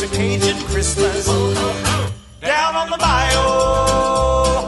a Cajun Christmas down on the bayou.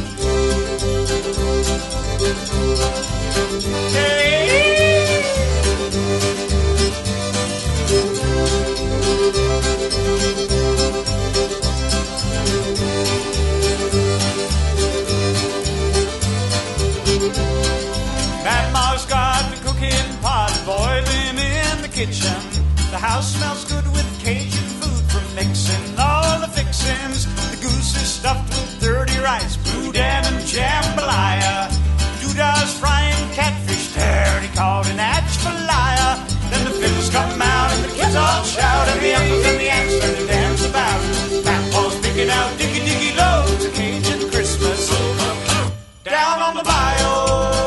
Grandma's got the cooking pot boiling in the kitchen. The house smells good with Cajun food from mixing all the fixings. The goose is stuffed with dirty rice, boudin and jambalaya. Doodah's frying catfish, dirty called an atchafalaya. Then the fiddles come out and the kids all shout, and the uncles and the aunts start to dance about. Grandpa's picking out diggy diggy loads of Cajun Christmas down on the bayou.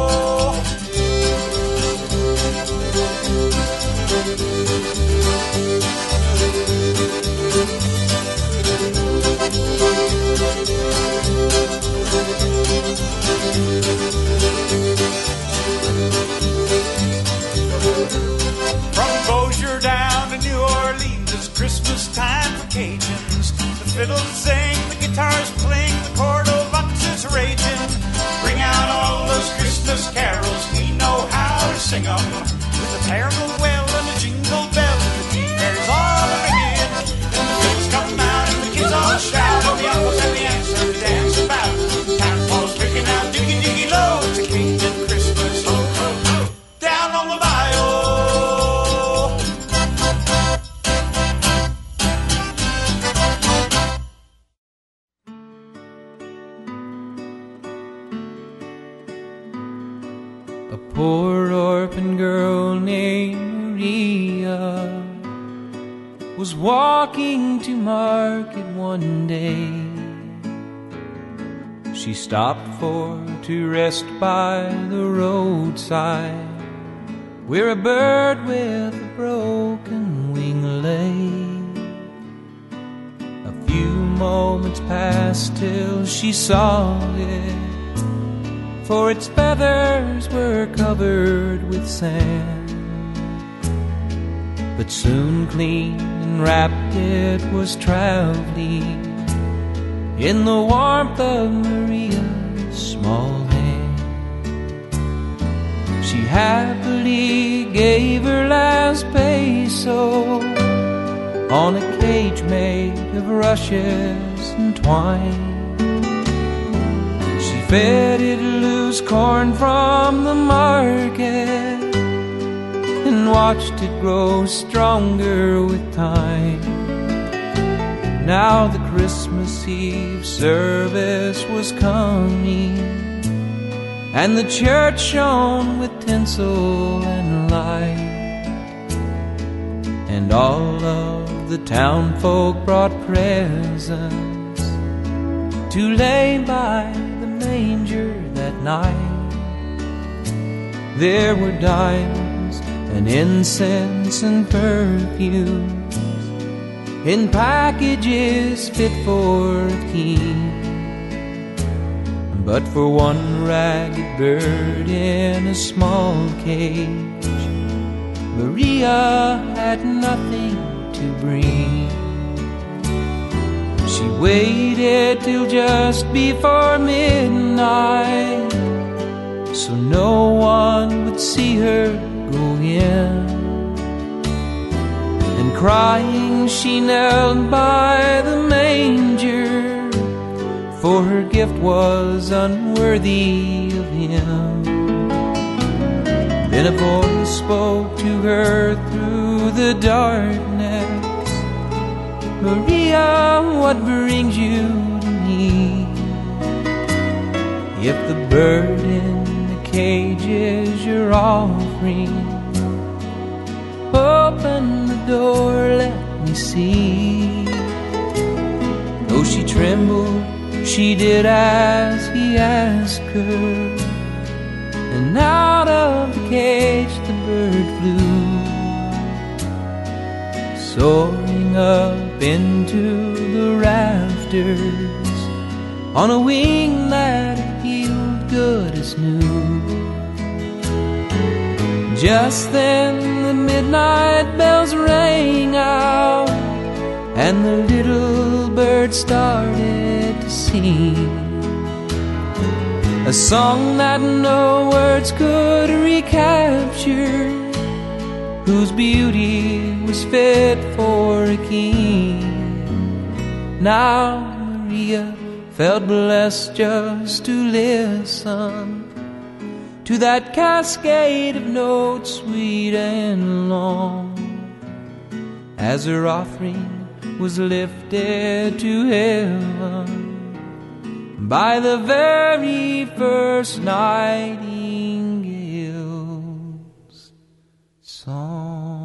From Bossier down to New Orleans, it's Christmas time for Cajuns. The fiddles sing, the guitars playing, the Cordovans is raging. Bring out all those Christmas carols, we know how to sing 'em. With a terrible wail and a jingle bell, and the deep bells all ringing. Then the fiddles come out and the kids all shout, and the uncles and the aunts start to dance about. Grandpa's picking out diggy diggy loads of Cajun Christmas down on the bayou. A poor orphan girl named Maria was walking to market one day. She stopped to rest by the roadside, where a bird with a broken wing lay. A few moments passed till she saw it, for its feathers were covered with sand. But soon clean and wrapped it was traveling in the warmth of Maria's small hand. She happily gave her last peso on a cage made of rushes and twine. She fed it loose corn from the market and watched it grow stronger with time. Now the Christmas Eve service was coming, and the church shone with tinsel and light, and all of the town folk brought presents to lay by the manger that night. There were diamonds and incense and perfume in packages fit for a king. But for one ragged bird in a small cage, Maria had nothing to bring. She waited till just before midnight, so no one would see her go in. And crying she knelt by the manger, for her gift was unworthy of him. Then a voice spoke to her through the darkness, Maria, what brings you to me? If the bird in the cage is your offering, open the door, let me see. Though she trembled, she did as he asked her, and out of the cage the bird flew, soaring up into the rafters on a wing that healed good as new. Just then the midnight bells rang out, and the little bird started to sing a song that no words could recapture, whose beauty was fit for a king. Now Maria felt blessed just to listen to that cascade of notes sweet and long, as her offering was lifted to heaven by the very first nightingale's song.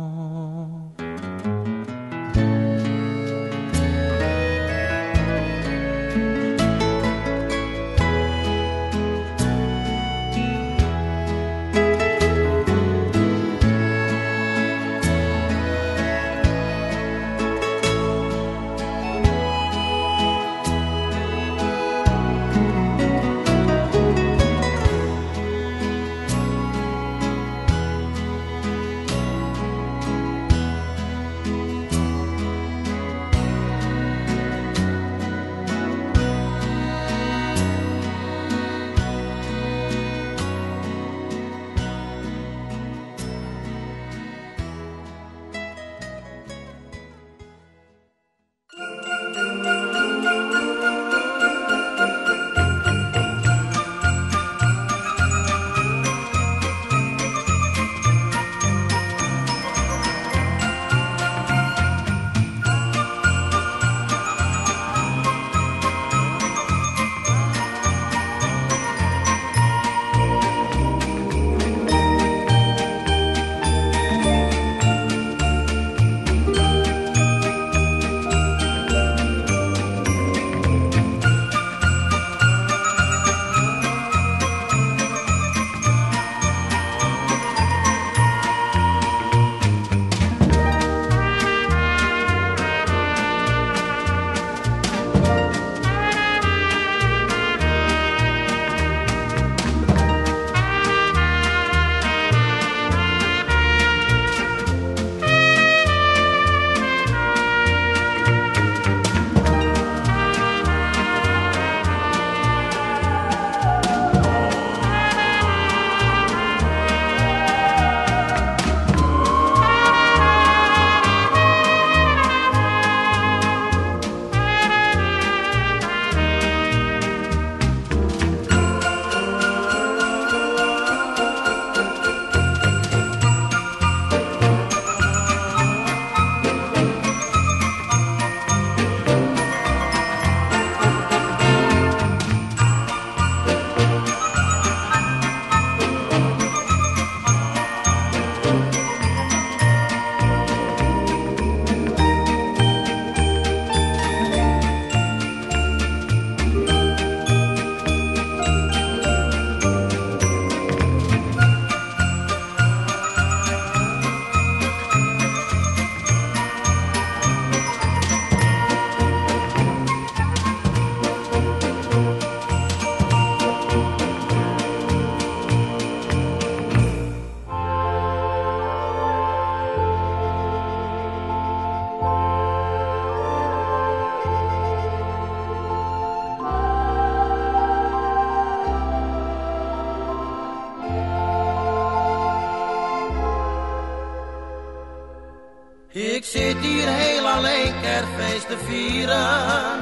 Ik zit hier heel alleen kerstfeest te vieren.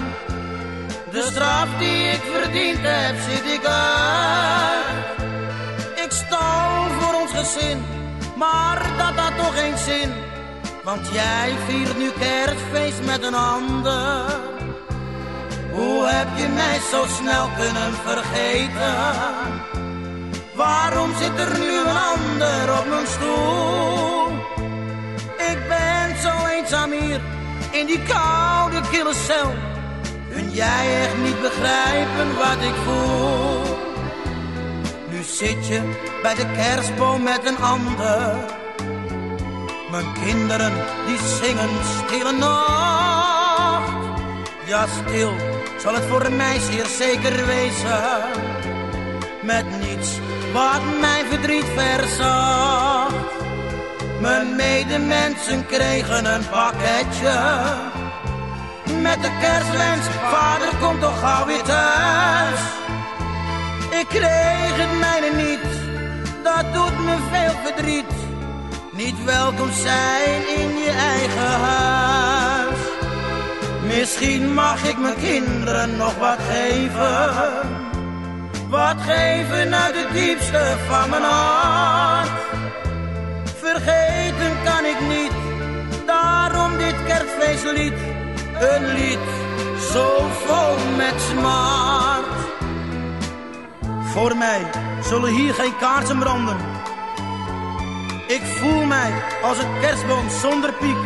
De straf die ik verdiend heb, zit ik uit. Ik stal voor ons gezin, maar dat had toch geen zin. Want jij viert nu kerstfeest met een ander. Hoe heb je mij zo snel kunnen vergeten? Waarom zit er nu een ander op mijn stoel? Ik ben zo eenzaam hier in die koude kille cel. Kun jij echt niet begrijpen wat ik voel? Nu zit je bij de kerstboom met een ander. Mijn kinderen die zingen stille nacht. Ja, stil zal het voor mij zeer zeker wezen. Met niets wat mijn verdriet verzacht. Mijn medemensen kregen een pakketje. met de kerstwens, vader komt toch gauw weer thuis. Ik kreeg het mijne niet, dat doet me veel verdriet. Niet welkom zijn in je eigen huis. Misschien mag ik mijn kinderen nog wat geven. Wat geven uit het diepste van mijn hart. Vergeten kan ik niet, daarom dit kerstfeestlied. Een lied zo vol met smart. Voor mij zullen hier geen kaarsen branden. Ik voel mij als een kerstboom zonder piek.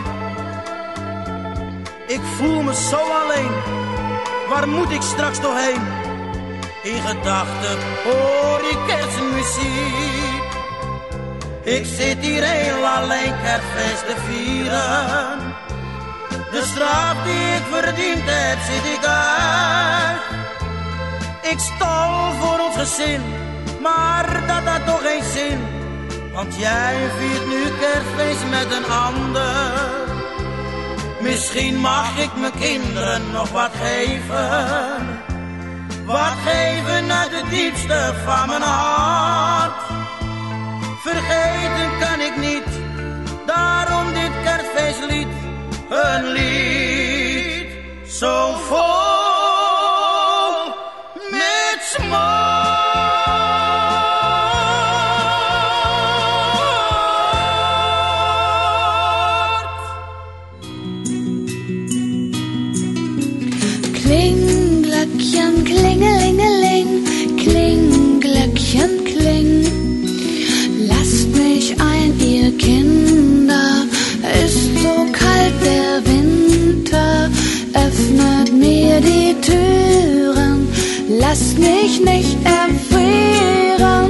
Ik voel me zo alleen, waar moet ik straks toch heen? In gedachten hoor ik kerstmuziek. Ik zit hier heel alleen kerstfeest te vieren. De straf die ik verdiend heb, zit ik uit. Ik stal voor ons gezin, maar dat had toch geen zin. Want jij viert nu kerstfeest met een ander. Misschien mag ik mijn kinderen nog wat geven. Wat geven uit het diepste van mijn hart. Vergeten kan ik niet, daarom dit kerstfeestlied. Een lied zo vol met smart. Klinglöckchen, klingelingeling, Klinglöckchen, kling. Lasst mich ein, ihr Kinder, ist so kalt der Winter. Öffnet mir die Türen, lasst mich nicht erfrieren.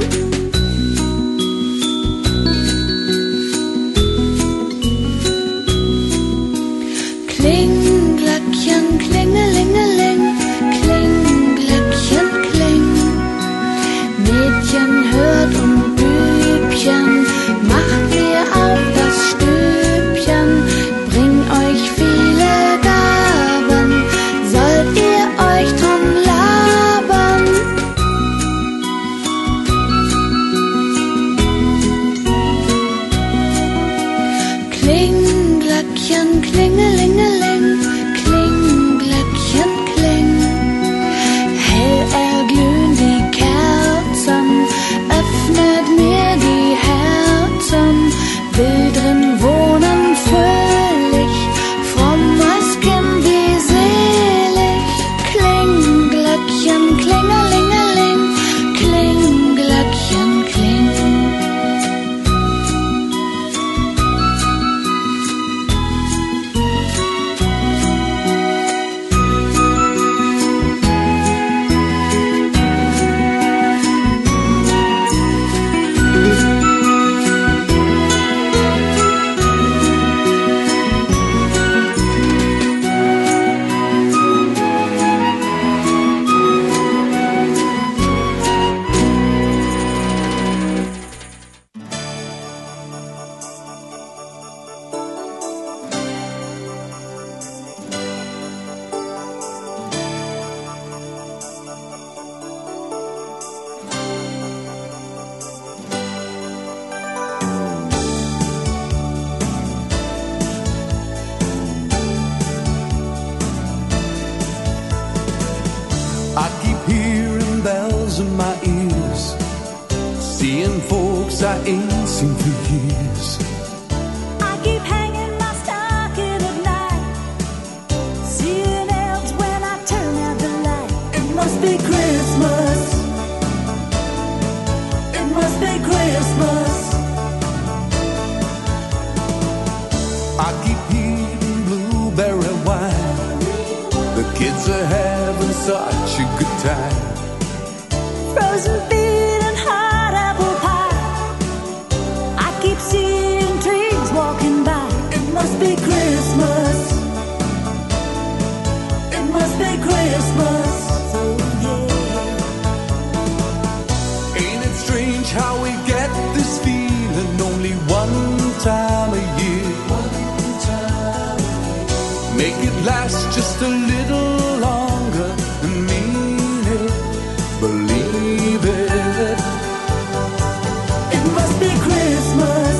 Klinglöckchen, klingelingeling, Klinglöckchen, kling. Mädchen hört und Bübchen, macht mir auf das Stübchen. Bring euch viele Gaben, sollt ihr euch dran labern. Klinglöckchen, klingelingeling, Klinglöckchen, kling. Hell erglühen die Kerzen, öffnet mir die Herzen. Will drin wohnen fröhlich, fromm als Kind wie selig. Klinglöckchen, klingelingeling, Klinglöckchen, kling. I keep hearing bells in my ears, seeing folks I ain't seen for years. I keep hanging my stocking at night, seeing elves when I turn out the light. It must be Christmas. It must be Christmas. I keep hearing blueberry wine. The kids are having such a good time. Frozen feet and hot apple pie. I keep seeing trees walking by. It must be Christmas. It must be Christmas. Oh yeah. Ain't it strange how we get this feeling only one time a year? Make it last just a little longer and mean it, believe it. It must be Christmas.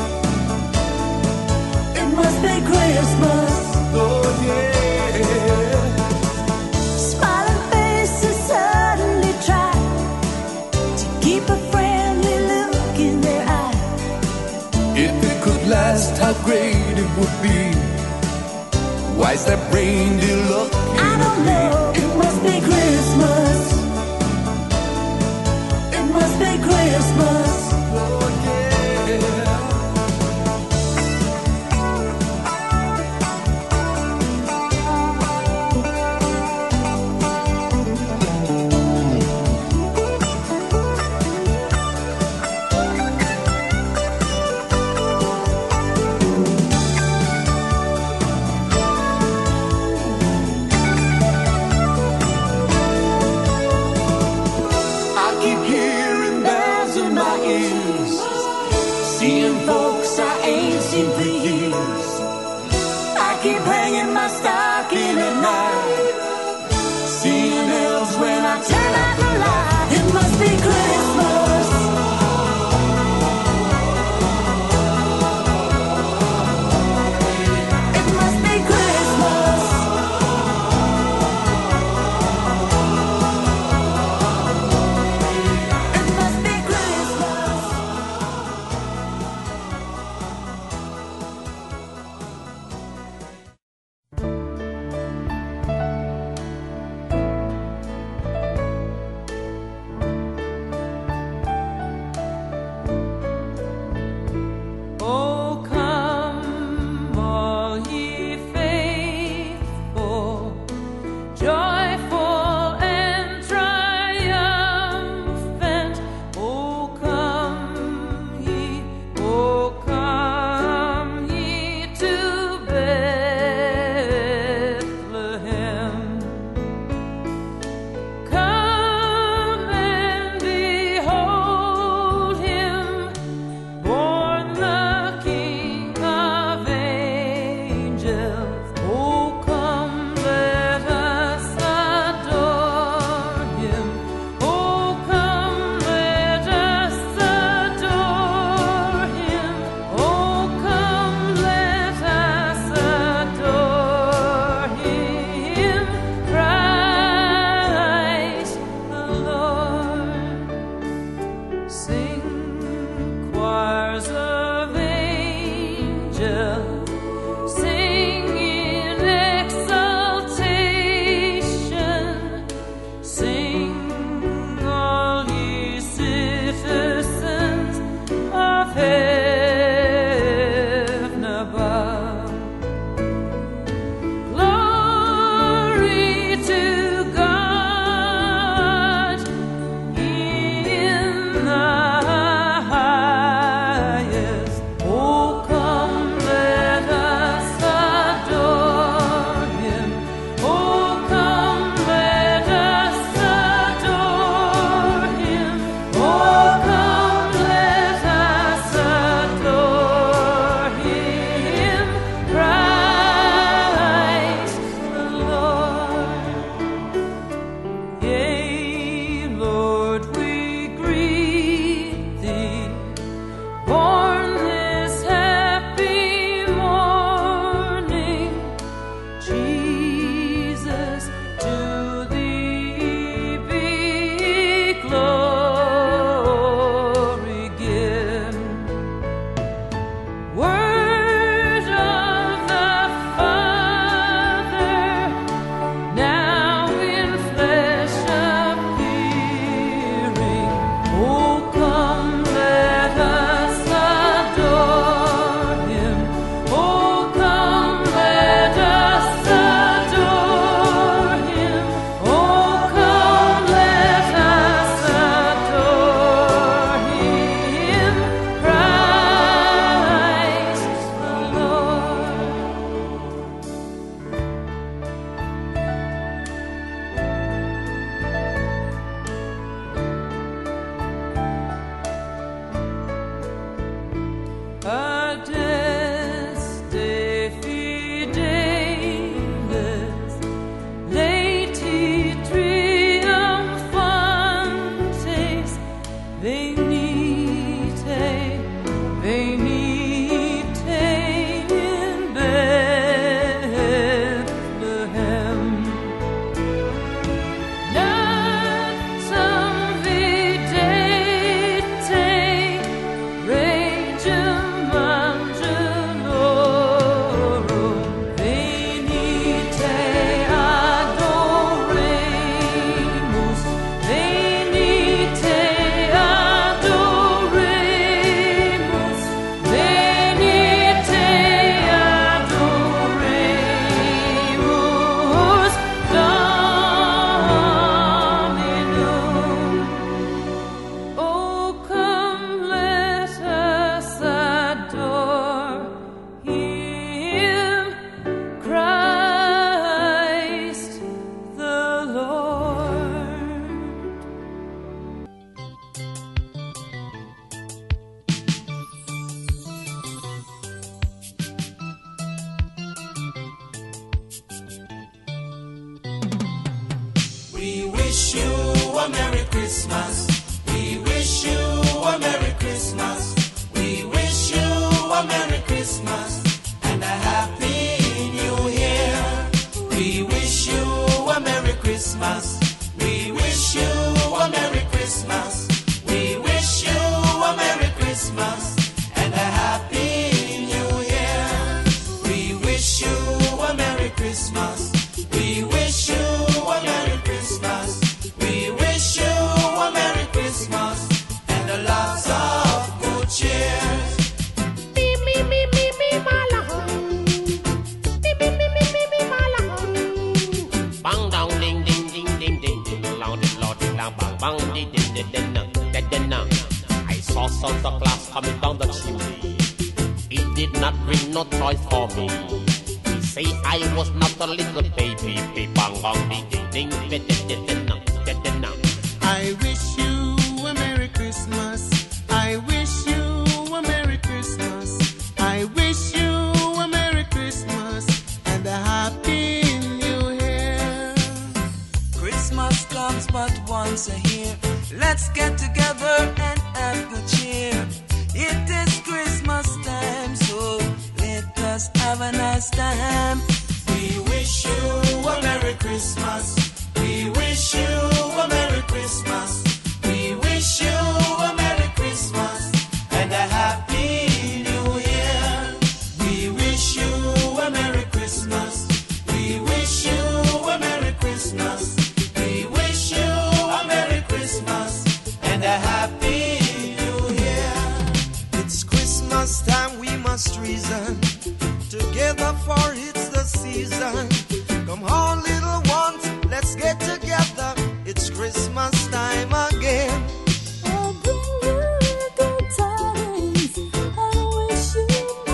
It must be Christmas. Oh yeah. Smiling faces suddenly try to keep a friendly look in their eye. If it could last, how great it would be. Why's that reindeer looking I don't know. It must be Christmas. It must be Christmas. Oh yeah. I keep hearing bells in my ears, seeing folks I ain't seen for years. I keep hanging my stocking at night, seeing elves when I turn out the light. It must be Christmas. It must be Christmas. It must be Christmas. a Merry Christmas. We wish you a Merry Christmas. We wish you a Merry Christmas and a Happy New Year. We wish you a Merry Christmas. We wish you a Merry Christmas. We wish you a Merry Christmas and a Happy New Year. We wish you a Merry Christmas. We wish you a Merry Christmas. We wish you a Merry Christmas and a lots of good cheer. Bang down ding ding ding ding ding ding loud and loud and loud bang bang ding ding ding ding ding ding ding. I saw Santa Claus coming down the chimney. He did not bring no toys for me. He say I was not a little baby. Bang bang ding ding ding ding ding ding ding ding ding. I wish you a Merry Christmas. I wish you a Merry Christmas. I wish you a Merry Christmas and a Happy New Year. Christmas comes but once a year. Let's get together and have good cheer. It is Christmas time, so let us have a nice time. We wish you a Merry Christmas. We wish you a Merry Christmas. We wish you a Merry Christmas and a Happy New Year. We wish you a Merry Christmas. We wish you a Merry Christmas. We wish you a Merry Christmas and a Happy New Year. It's Christmas time, we must reason together, for it's the season. Come on, little ones, let's get together. It's Christmas time again. I'll bring you good tidings. I wish you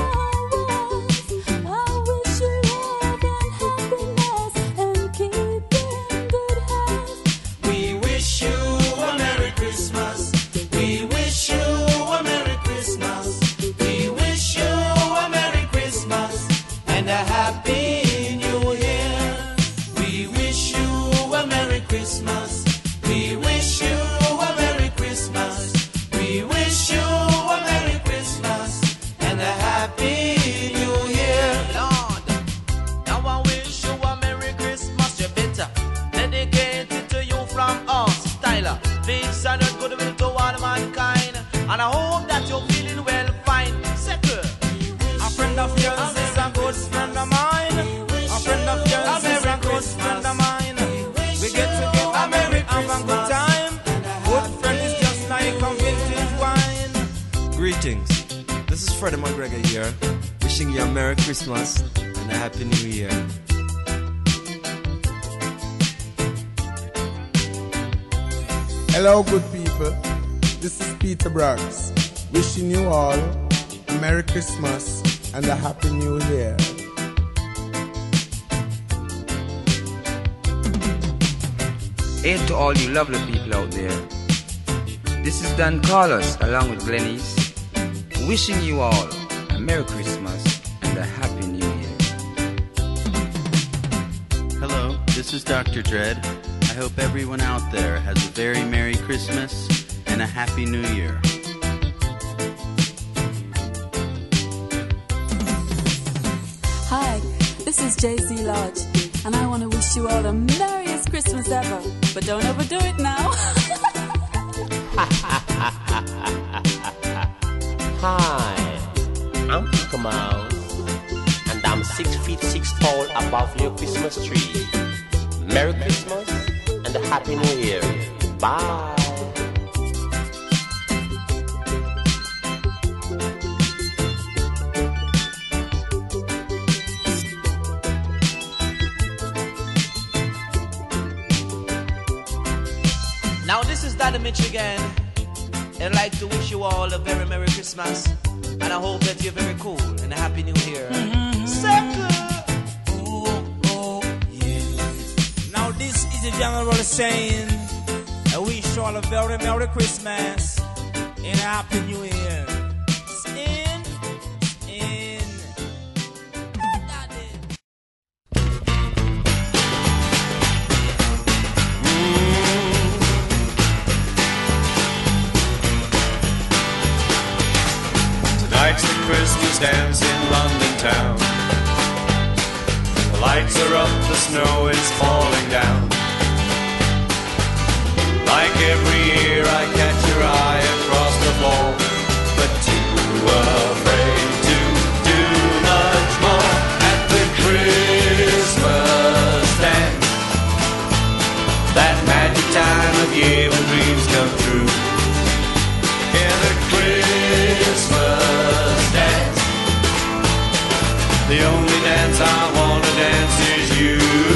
more ones. I wish you love and happiness and keep in good health. We wish you a Merry Christmas. We wish you a Merry Christmas. We wish you a Merry Christmas and a Happy New Year. We wish you a Merry Christmas. We wish you a Merry Christmas. We wish you a Merry Christmas and a Happy New Year. Lord, now I wish you a Merry Christmas, you better dedicate it to you from us, Tyler. Peace and goodwill to all mankind, and I hope that you're feeling well, fine. Second, a friend of yours is a good friend of mine. A friend of yours is a good friend of mine. We get together, we have a good time. Good friend is just like a vintage wine. Greetings. This is Freddie McGregor here, wishing you a Merry Christmas and a Happy New Year. Hello, good people. This is Peter Braggs, wishing you all a Merry Christmas and a Happy New Year. Hey to all you lovely people out there. This is Dan Carlos along with Glennies, wishing you all a Merry Christmas and a Happy New Year. Hello, this is Dr. Dread. I hope everyone out there has a very Merry Christmas and a Happy New Year. Hi, this is JC Lodge, and I want to wish you all the merriest Christmas ever. But don't overdo it now. Hi, I'm Pico Mouse, and I'm 6 feet 6 tall above your Christmas tree. Merry Christmas and a Happy New Year. Bye. Now this is Daddy Mitch again. I'd like to wish you all a very Merry Christmas, and I hope that you're very cool and a Happy New Year. Now this is the general saying, I wish you all a very Merry Christmas and a Happy New Year. up, the snow is falling down. Like every year I catch your eye across the ball, but too afraid to do much more. At the Christmas dance, that magic time of year when dreams come true. Yeah, the Christmas dance, the only dance I wanna dance is you.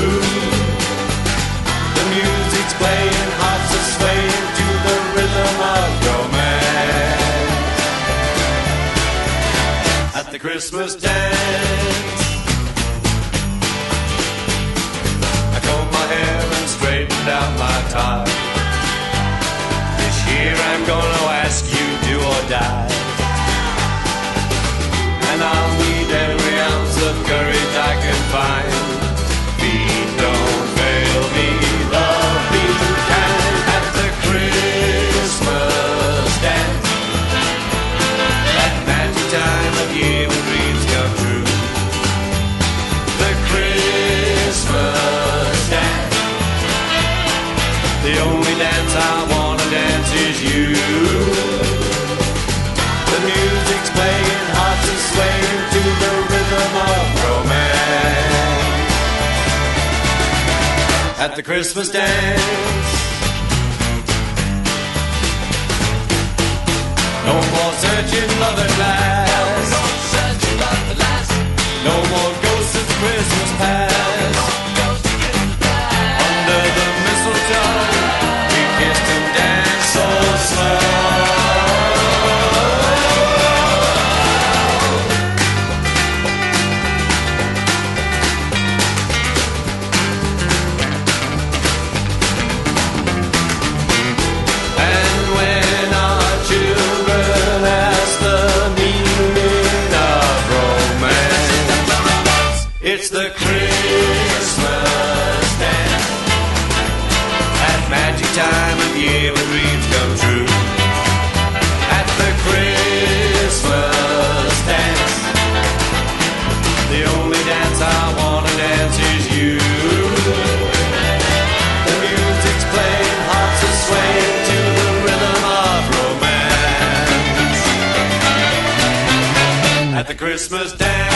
The music's playing, hearts are swaying to the rhythm of romance. At the Christmas dance, I combed my hair and straightened out my tie. This year I'm gonna ask you, do or die. And I'll need every ounce of courage I can find. Feet don't fail me, love me kind. At the Christmas dance, that magic time of year when dreams come true. The Christmas dance, the only dance I wanna dance is you. The music's playing, hearts are swaying to the rhythm of romance. At the Christmas dance, no more searching love at last. No more ghosts of Christmas past. Under the mistletoe, we kissed and danced so slow. It's the Christmas dance, that magic time of year when dreams come true. At the Christmas dance, the only dance I wanna dance is you. The music's playing, hearts are swaying to the rhythm of romance. At the Christmas dance.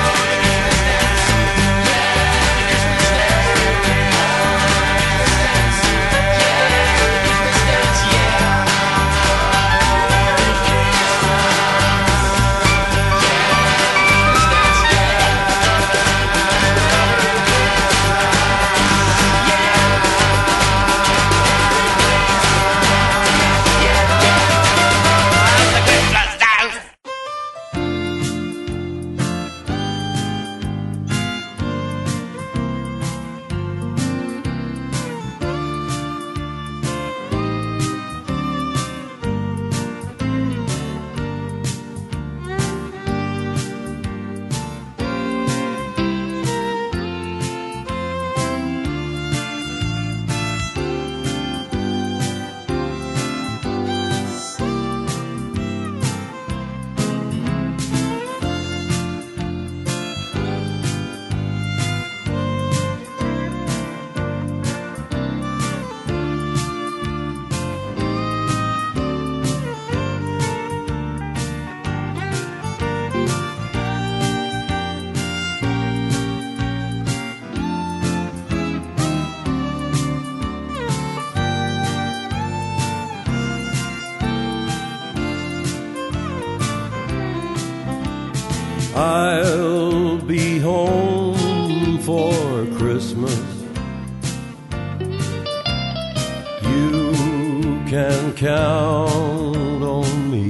I'll be home for Christmas. You can count on me.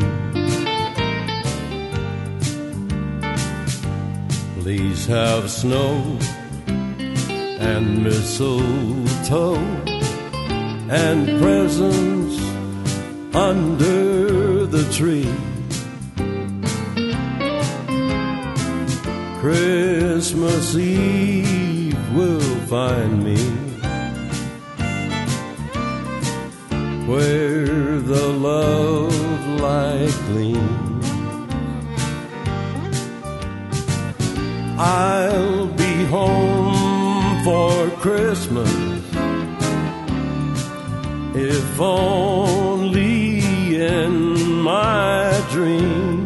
Please have snow and mistletoe and presents under the tree. Christmas Eve will find me where the love light gleams. I'll be home Christmas, if only in my dreams.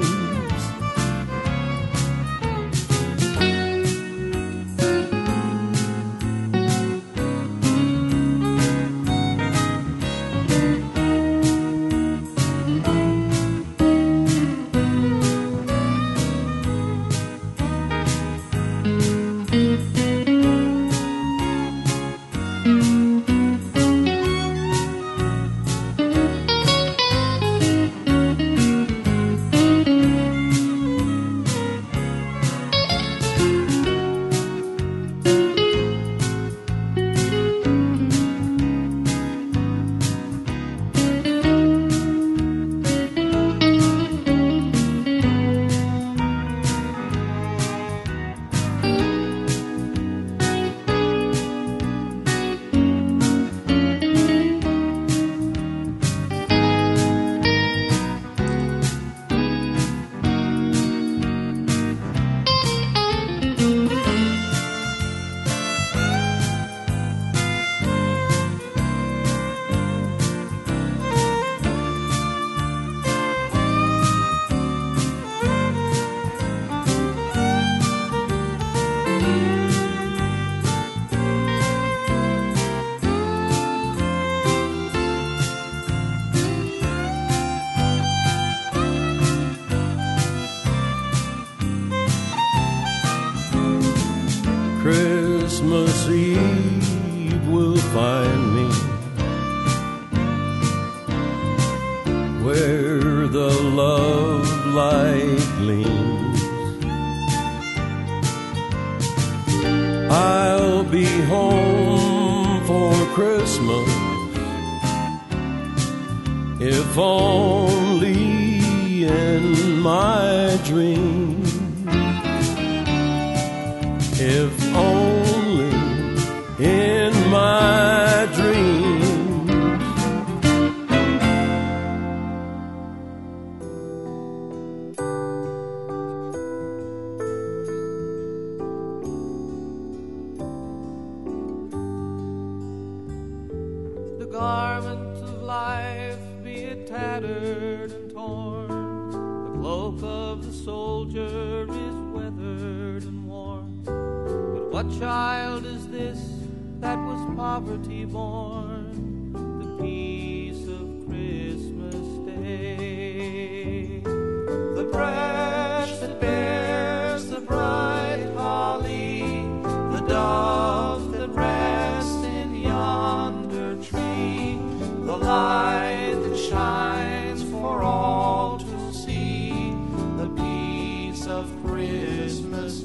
Christmas Eve will find me where the love light gleams. I'll be home for Christmas, if only in my dreams. If only in my dreams. The garment of life, be it tattered and torn, the cloak of the soldier is weathered and worn. What child is this that was poverty born? The peace of Christmas Day. The branch that bears the bright holly, the dove that rests in yonder tree, the light that shines for all to see, the peace of Christmas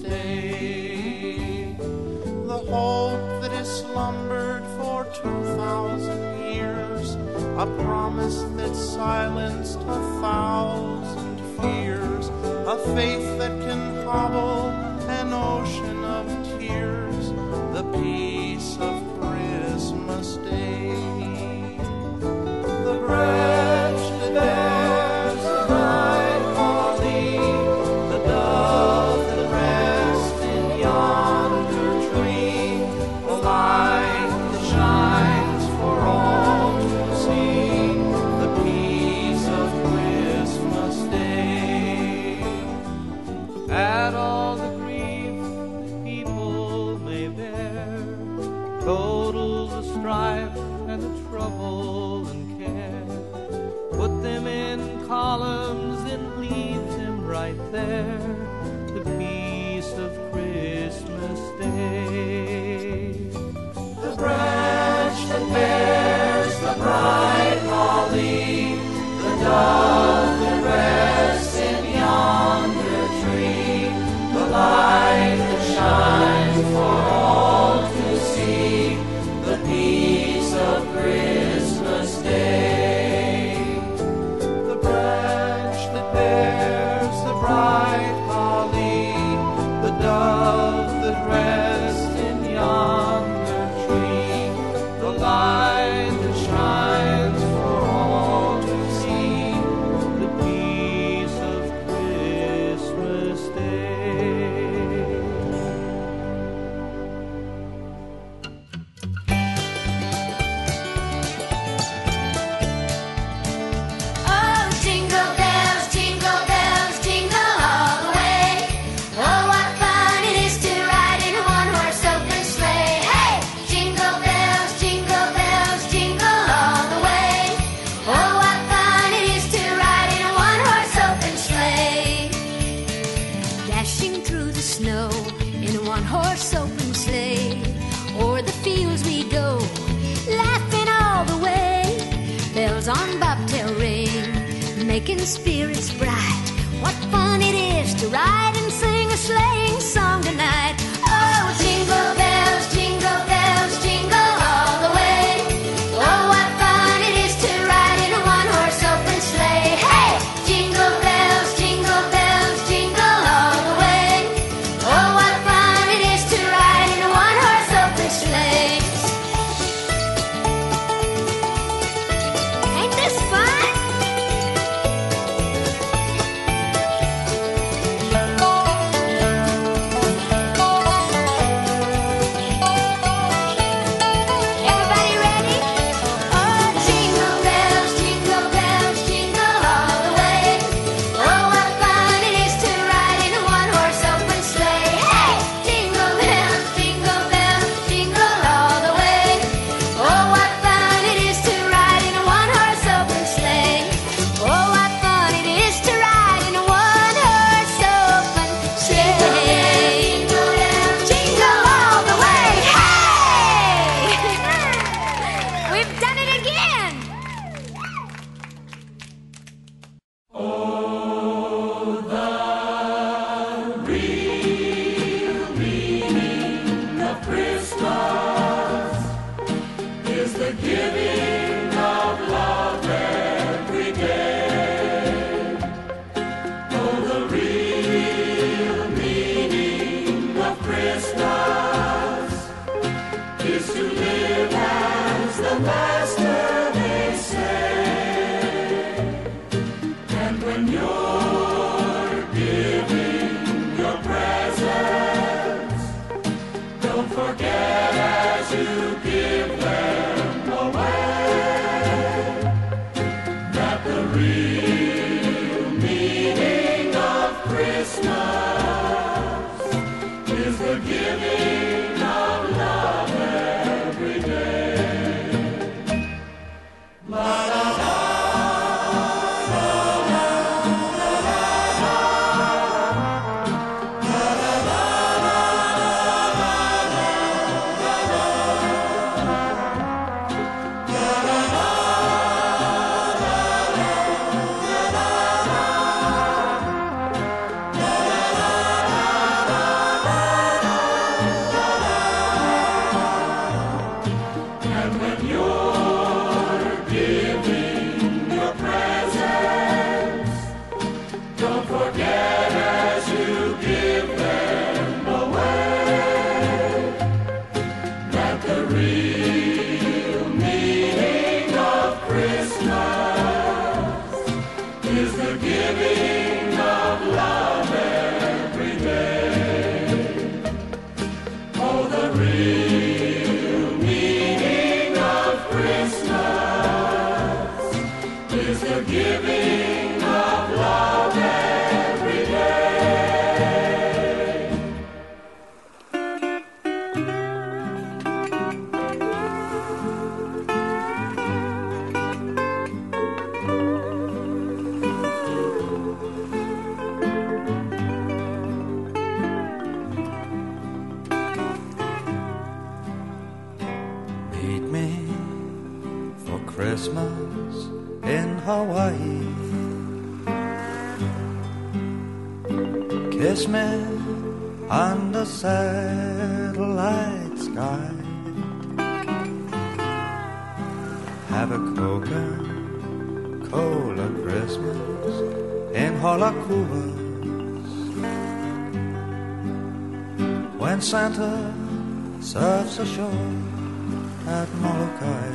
Day. The hope that has slumbered for 2,000 years, a promise that silenced 1,000 fears, a faith that can hobble an ocean of tears, the peace of Christmas Day. The branch that bears the bright holly, the dove that rests in yonder tree, the light that shines for all to see, the peace of Christmas Day. Add all the grief that people may bear, total the strife and the trouble and care, put them in columns and leave them right there, the peace of Christmas Day. The branch that bears the bright holly, the dove that rests in yonder tree, the light that shines for all to see, the peace of Christmas Day. The branch that bears the bright holly, the dove that rests in yonder tree, the light that shines for all to see, making spirits bright. What fun it is to ride and sing a sleighing song tonight. Oh, jingle bells, jingle all the way. Oh, what fun it is to ride in a one-horse open sleigh. Hey, jingle bells, jingle all the way. Oh, what fun it is to ride in a one-horse open sleigh. Ain't this fun? Everybody ready? Oh, jingle bells, jingle all the way. Oh, what fun it is to ride in a one-horse open sleigh. Hey, jingle bells, jingle all the way. Oh, what fun it is to ride in a one-horse open sleigh. Oh, what fun it is to ride in a one-horse open sleigh. Jingle all the way. Hey! We've done it again. Is the giving of love every day. Oh, the real meaning of Christmas is to live as the Master they say. And when you're giving your presents, don't forget as you give them away that the real meaning of Christmas is the giving of love every day. La la la. And when you're giving your presents, don't forget as you give them away that the real meaning of Christmas is the giving of love every day. Oh, the real meaning of Christmas is the giving of love every day. Meet me for Christmas in Hawaii. Kiss me under satellite sky. Have a Coca-Cola Christmas in Holakua. When Santa surfs ashore at Molokai.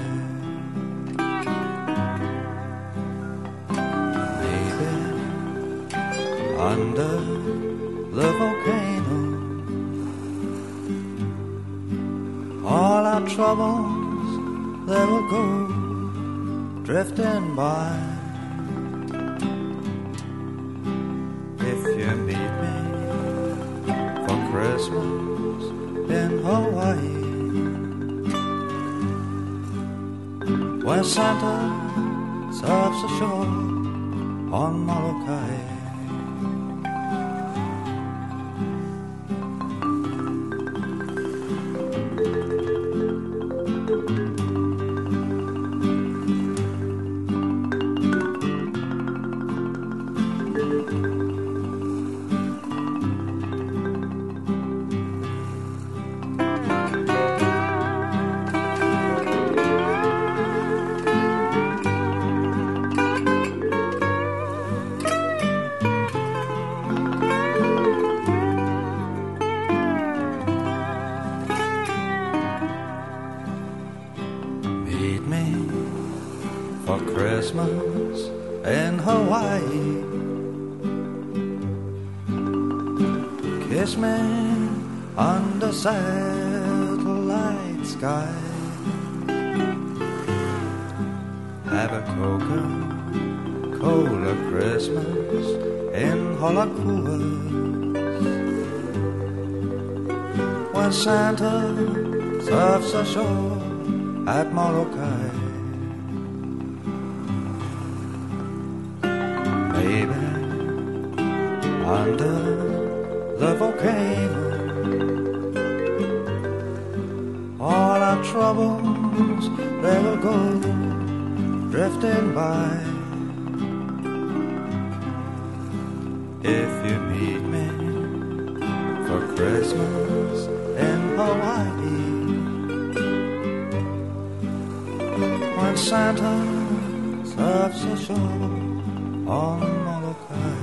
Maybe under the volcano, all our troubles they will go drifting by. If you meet me for Christmas in Hawaii, where Santa surfs ashore on Molokai. for Christmas in Hawaii. Kiss me under satellite sky. Have a Coca-Cola Christmas in Hollywood, when Santa serves a show at Molokai. Maybe under the volcano, all our troubles they will go drifting by. If you meet me for Christmas in Hawaii, when Santa serves a show on Molokai.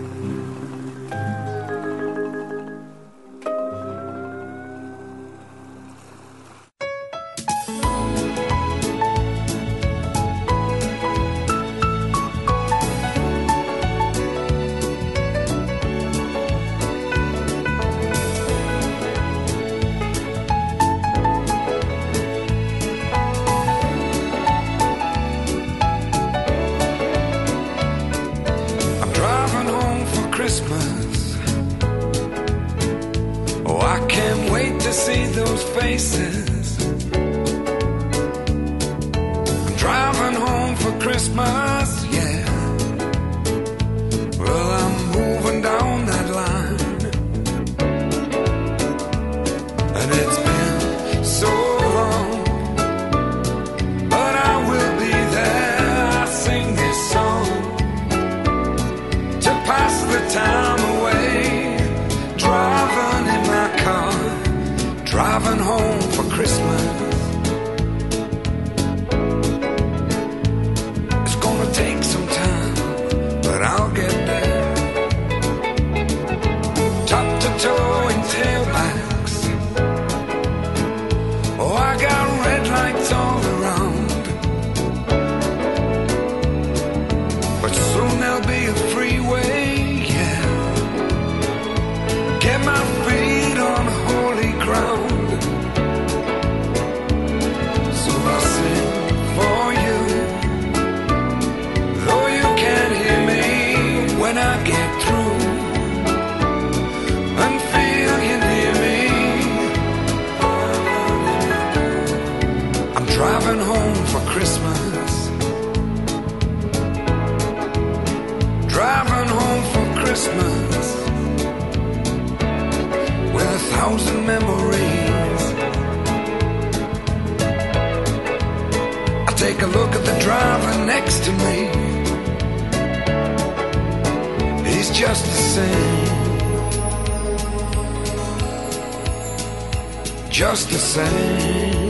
Just the same.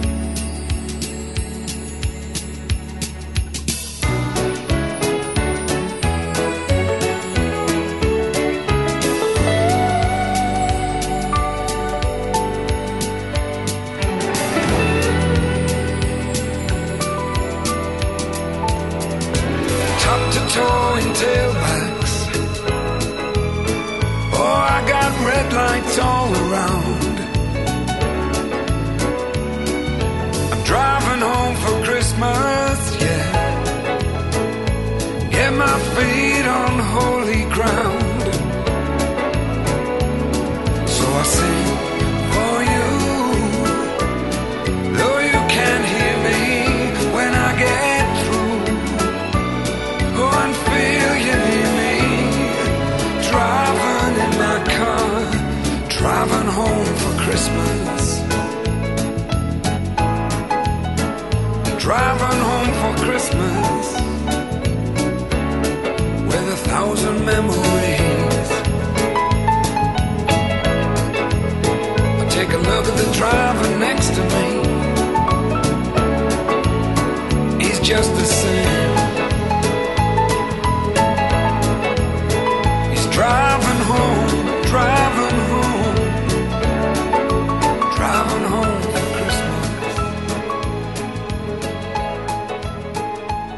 Top to toe in tailbacks. Oh, I got red lights all around. Driving home for Christmas, yeah. Get my feet on holy ground. So I sing for you, though you can't hear me when I get through. Go and feel you near me, driving in my car, driving home for Christmas. Driving home for Christmas with 1,000 memories. I take a look at the driver next to me. He's just the same. He's driving home, driving home, driving home for Christmas.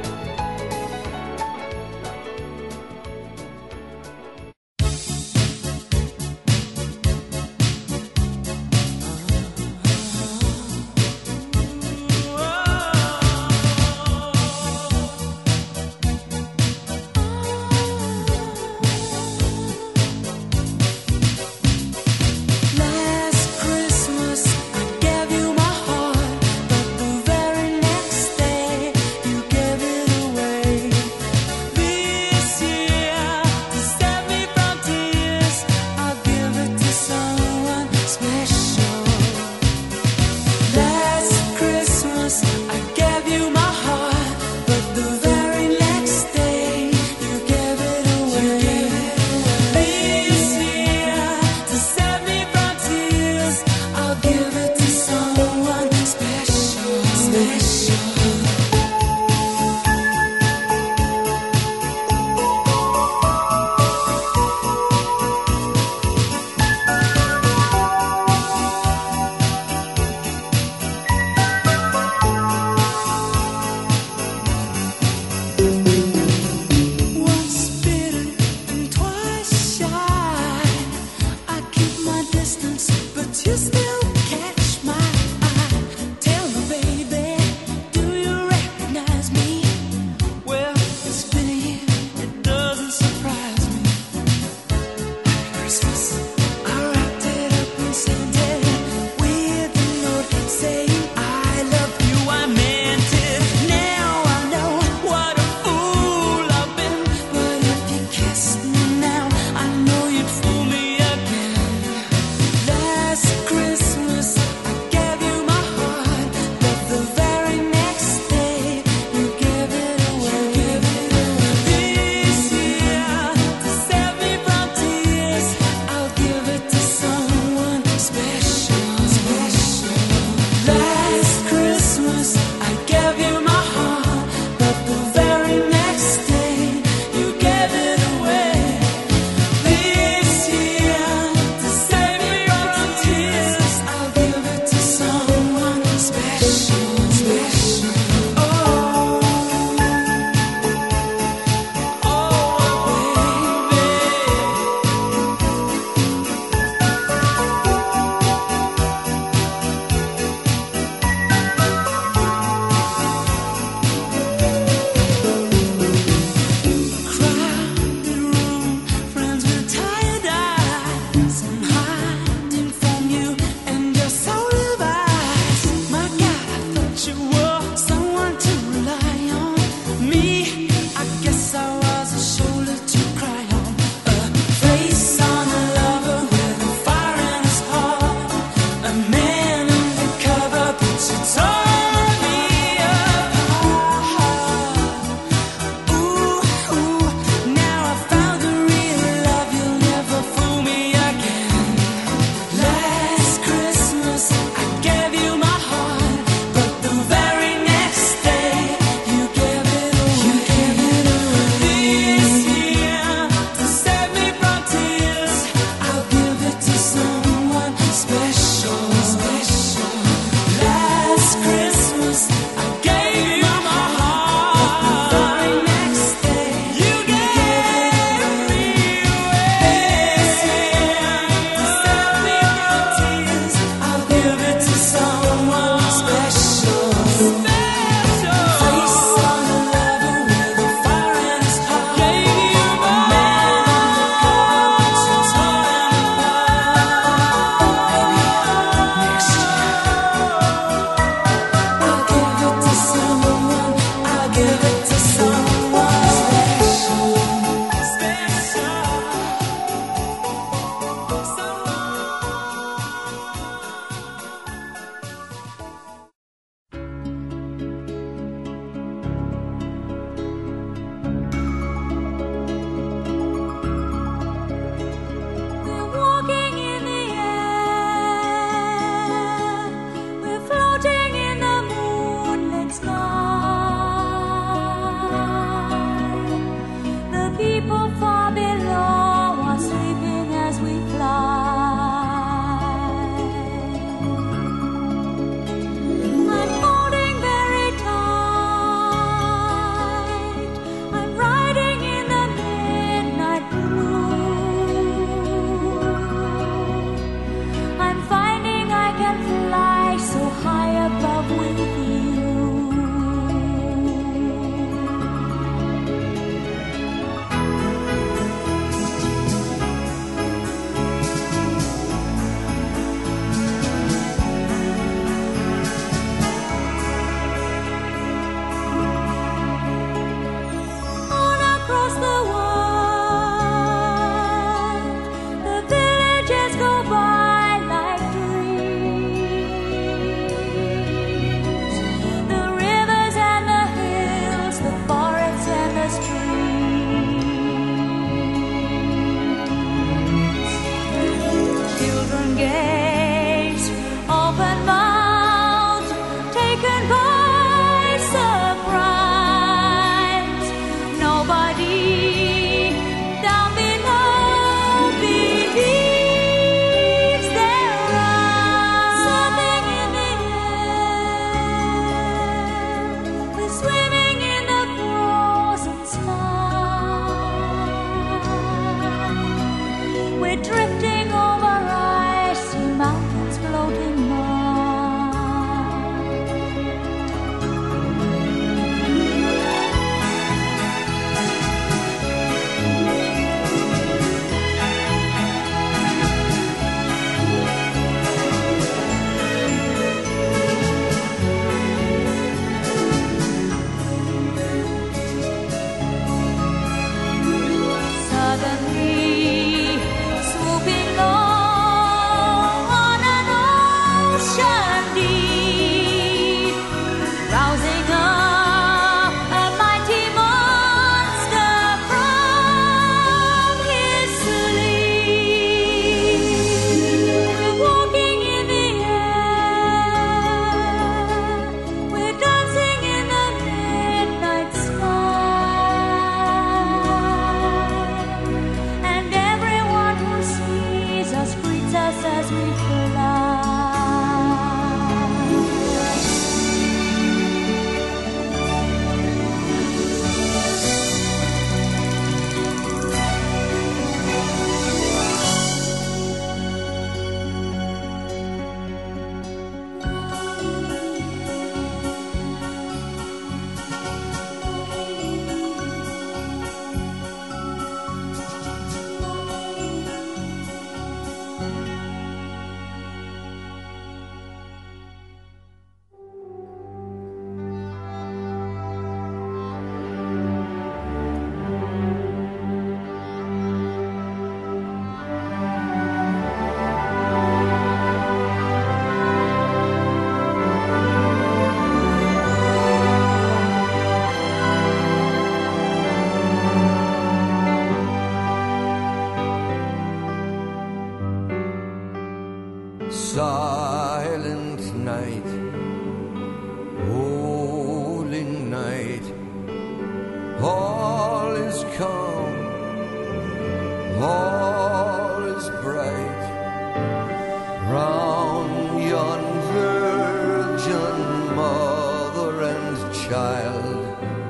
Silent night, holy night, all is calm, all is bright, round yon virgin child,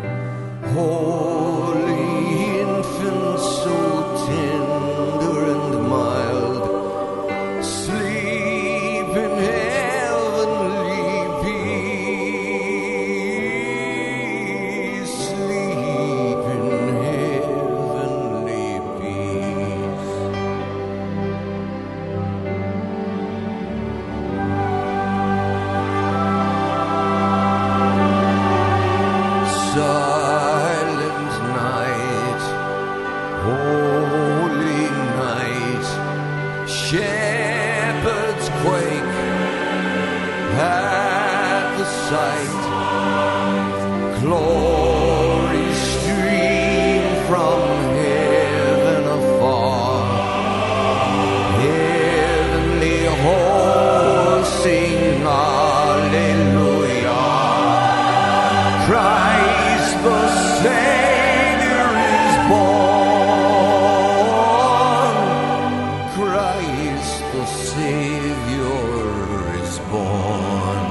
holy infant, so tender and mild, sleep in heavenly peace, sleep in heavenly peace. Silent night, holy night, shepherds quake at the sight. Glory stream from heaven afar, heavenly hosts sing hallelujah. Christ the Savior is born. Christ the Savior is born.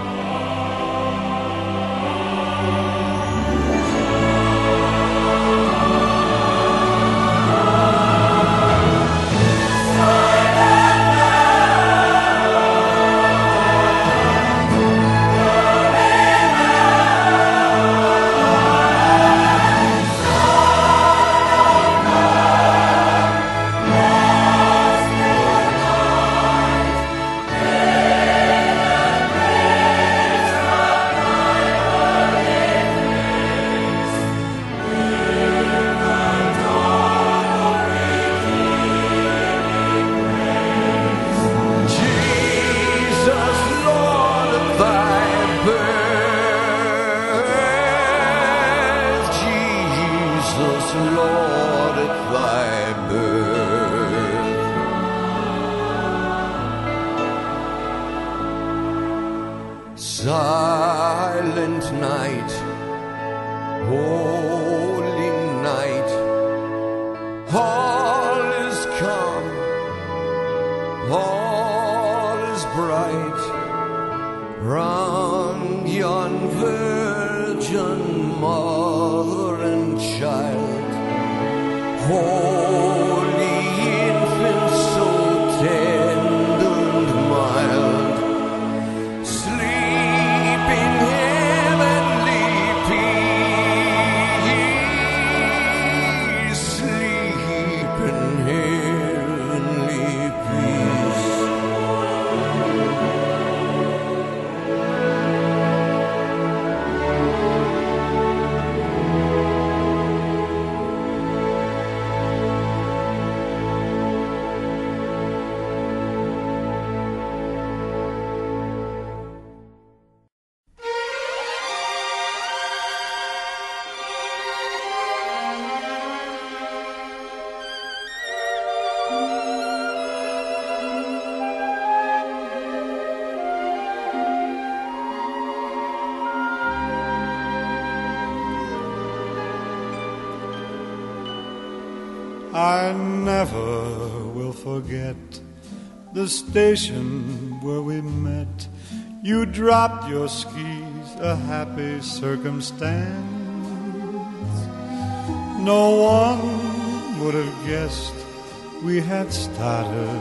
Jesus, Lord of thy birth, Jesus, Lord of thy birth. Silent night, holy night, all is calm, all is bright, round yon virgin mother and child, holy infant, so tender and mild, sleep in heavenly peace, sleep in heavenly peace. I never will forget the station where we met. You dropped your skis, a happy circumstance. No one would have guessed we had started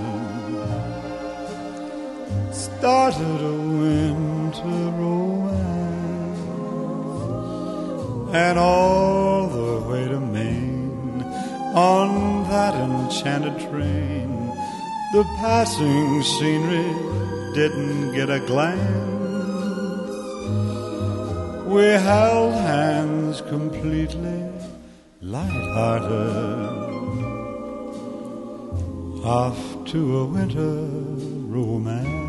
a winter romance. And all the way to Maine on that enchanted train, the passing scenery didn't get a glance. We held hands completely light-hearted, off to a winter romance.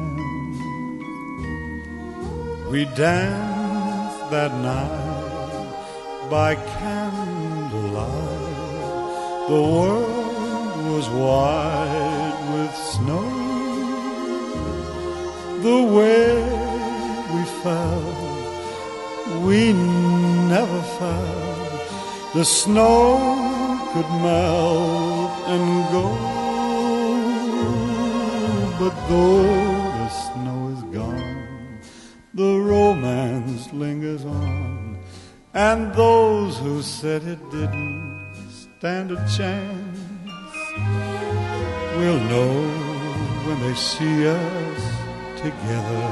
We danced that night by candlelight. The world was white with snow. The way we felt, we never felt. The snow could melt and go. But though the snow is gone, the romance lingers on. And those who said it didn't stand a chance will know when they see us together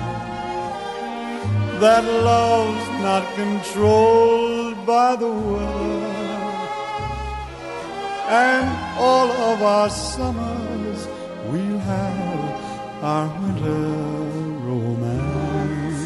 that love's not controlled by the weather. And all of our summers we'll have our winter romance.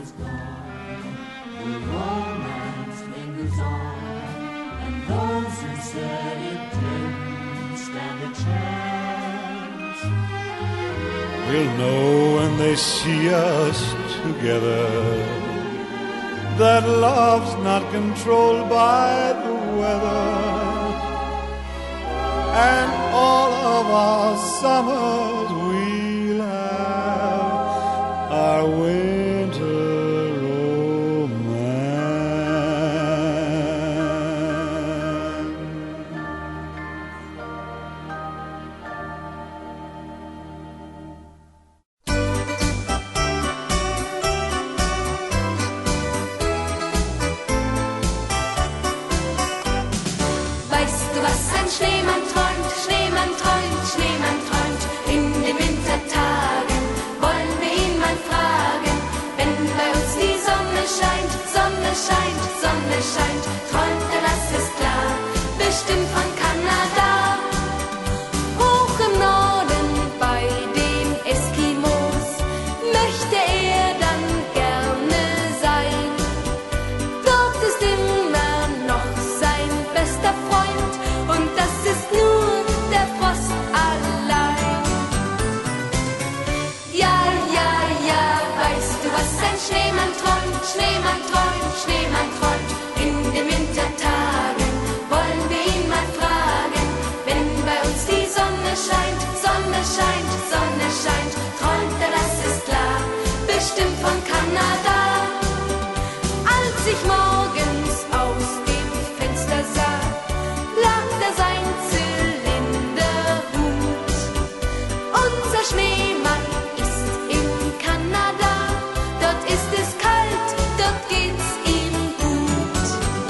The romance lingers on, and those who said it didn't stand a chance will know when they see us together that love's not controlled by the weather. And all of our summers we'll have our winter Weißt du, was ein Schneemann träumt? Schneemann träumt, Schneemann träumt. In den Wintertagen wollen wir ihn mal fragen. Wenn bei uns die Sonne scheint, Sonne scheint, Sonne scheint, träumt er, das ist klar, bestimmt von Kanada. Hoch im Norden bei den Eskimos möchte er dann gerne sein. Dort ist immer noch sein bester Freund, und das ist nur der Frost allein. Ja, ja, ja, weißt du, was ein Schneemann träumt? Schneemann träumt, Schneemann träumt. In den Wintertagen wollen wir ihn mal fragen. Wenn bei uns die Sonne scheint, Sonne scheint, Sonne scheint, träumt er, das ist klar, bestimmt von Kanada. Als ich morgens aus dem Fenster sah, lag da sein Zylinderhut. Unser Schneemann ist in Kanada, dort ist es kalt, dort geht's ihm gut.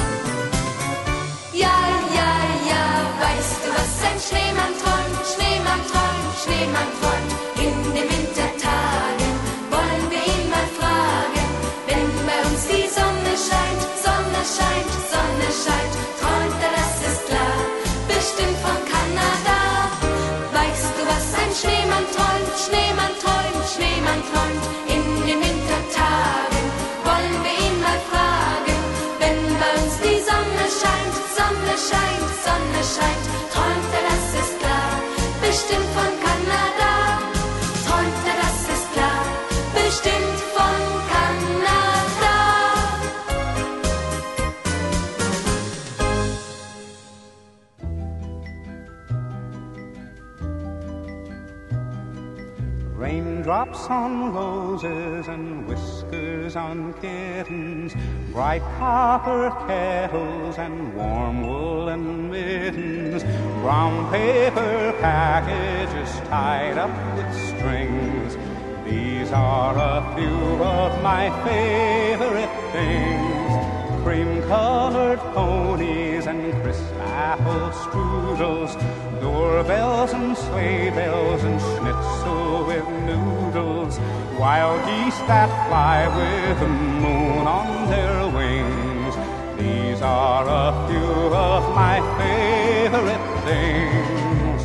Ja, ja, ja, weißt du, was ein Schneemann träumt? Schneemann träumt, Schneemann träumt. In den Wintertagen wollen wir ihn mal fragen. Wenn bei uns die Sonne scheint, Sonne scheint, Sonne scheint, träumt er, das ist klar, bestimmt von Kanada. Weißt du, was ein Schneemann träumt? Schneemann träumt, Schneemann träumt. In den Wintertagen wollen wir ihn mal fragen. Wenn bei uns die Sonne scheint, Sonne scheint, Sonne scheint, träumt er, das ist klar, bestimmt von Kanada. Träumt er, das ist klar, bestimmt von Kanada. Raindrops on roses and whiskers on kittens, bright copper kettles and warm woolen mittens, brown paper packages tied up with strings. These are a few of my favorite things. Cream-colored ponies and crisp apple strudels, doorbells and sleigh bells and schnitzel with noodles, wild geese that fly with the moon on their wings. These are a few of my favorite things.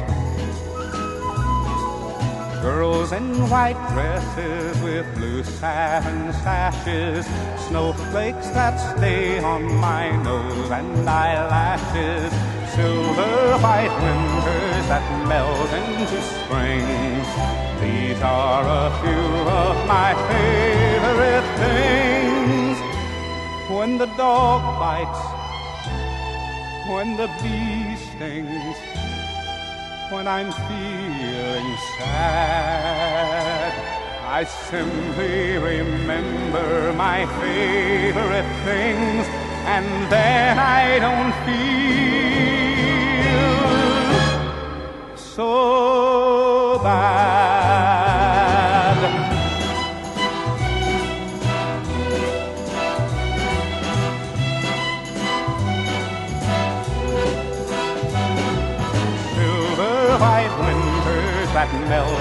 Girls in white dresses with blue satin sashes, snowflakes that stay on my nose and eyelashes, silver white winters that melt into spring. These are a few of my favorite things. When the dog bites, when the bee stings, when I'm feeling sad, I simply remember my favorite things, and then I don't feel so bad.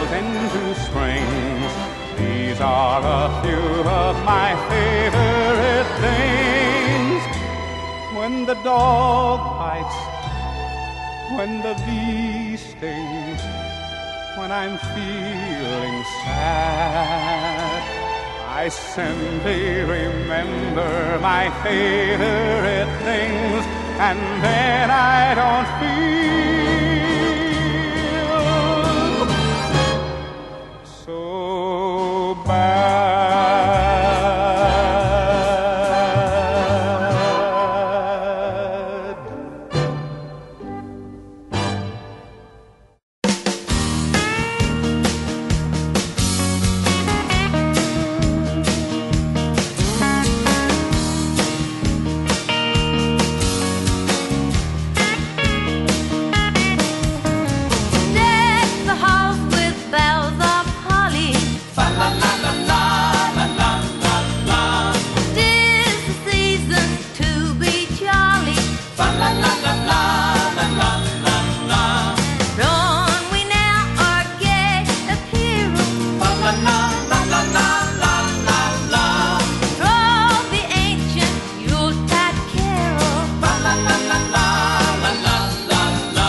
falls into springs. These are a few of my favorite things. When the dog bites, when the bee stings, when I'm feeling sad, I simply remember my favorite things, and then I don't feel so bad. Deck the halls with bells of holly. Fa la la la la la la la la. 'Tis the season to be jolly. Fa la la la la la la la la. Don't we now our gay apparel? Fa la la la la la la la la. Throw the ancient Yuletide carol. Fa la la la la la la la la.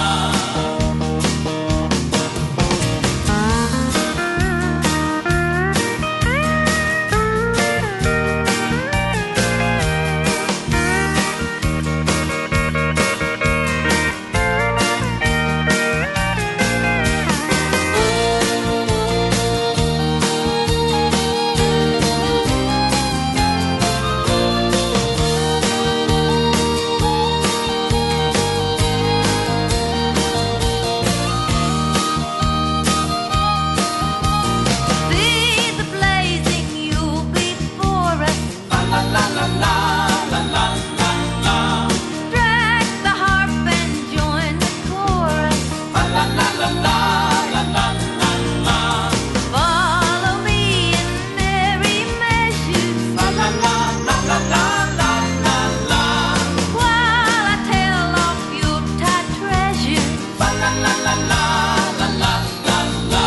See the blazing Yule before us. Fa la la la la la la la la. Strike the harp and join the chorus. Fa la la la la la la la la. Follow me in merry measures. Fa la la la la la la la la. While I tell of Yuletide treasures. Fa la la la la la la la la.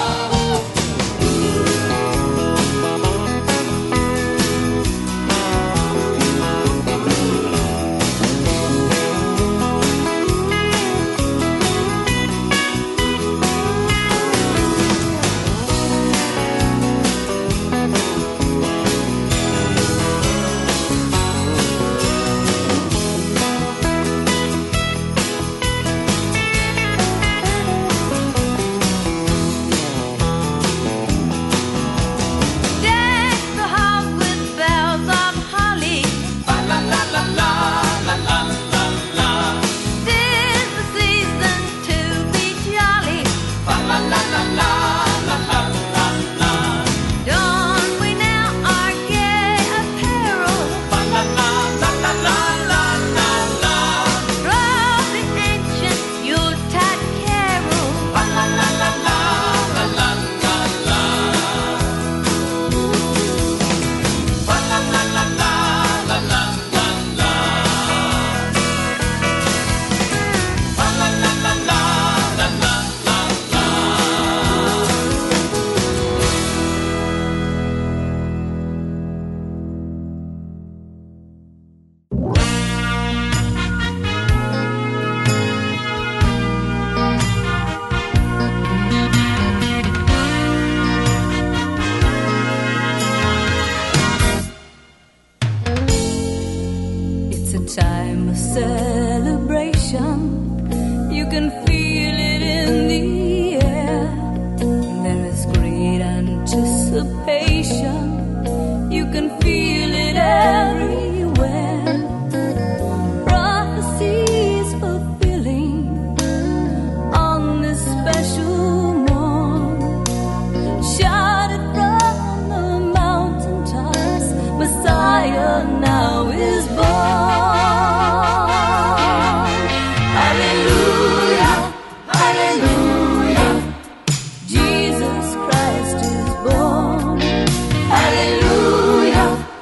Deck the halls with bells of holly. Fa la la la la la la la la. 'Tis the season to be jolly. Fa la la la la la la la la. Don't we now our gay apparel? Fa la la la la la la la la. Throw the ancient Yuletide carol. Fa la la la la la la la la. Fa la la la la la la la la. Fa la la la la la la la la. It's a time of celebration. You can feel it in the air. There is great anticipation. You can feel it everywhere. Prophecies fulfilling on this special morn. Shout it from the mountaintops. Messiah now is born. Hallelujah, hallelujah. Jesus Christ is born. Hallelujah,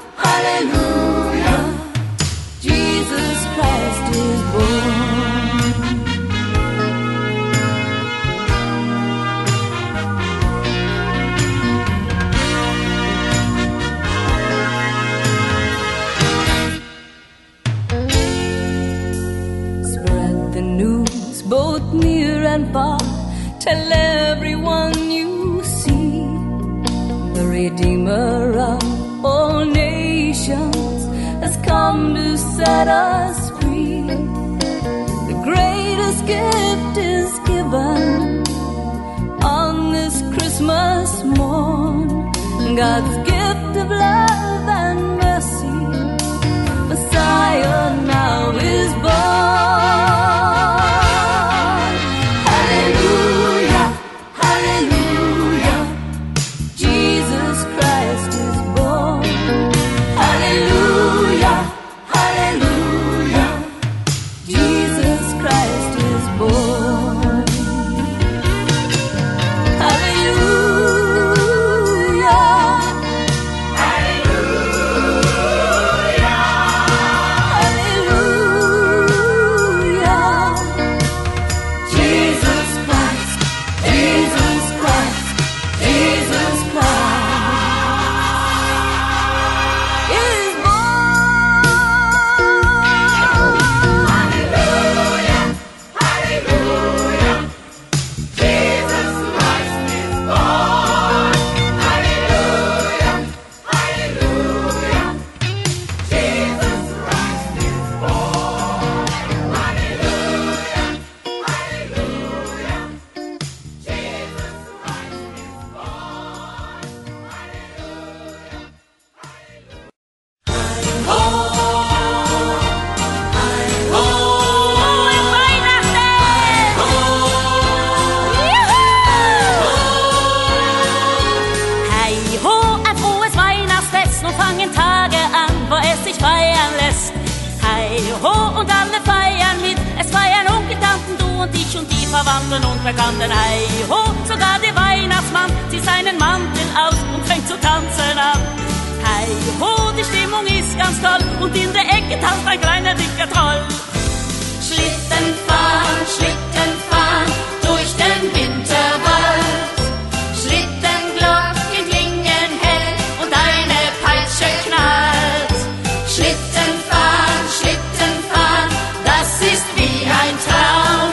bar. Tell everyone you see, the Redeemer of all nations has come to set us free. The greatest gift is given on this Christmas morn, God's gift of love and mercy. Messiah now is born. Hallelujah, hallelujah, Jesus Christ is born. Hallelujah, hallelujah, Jesus Christ is born. Hallelujah, Verwandten und Bekannten, hey ho, sogar der Weihnachtsmann zieht seinen Mantel aus und fängt zu tanzen an. Hey ho, die Stimmung ist ganz toll und in der Ecke tanzt ein kleiner dicker Troll. Schlitten fahren durch den Winterwald. Schlittenglocken klingen hell und eine Peitsche knallt. Schlitten fahren, das ist wie ein Traum.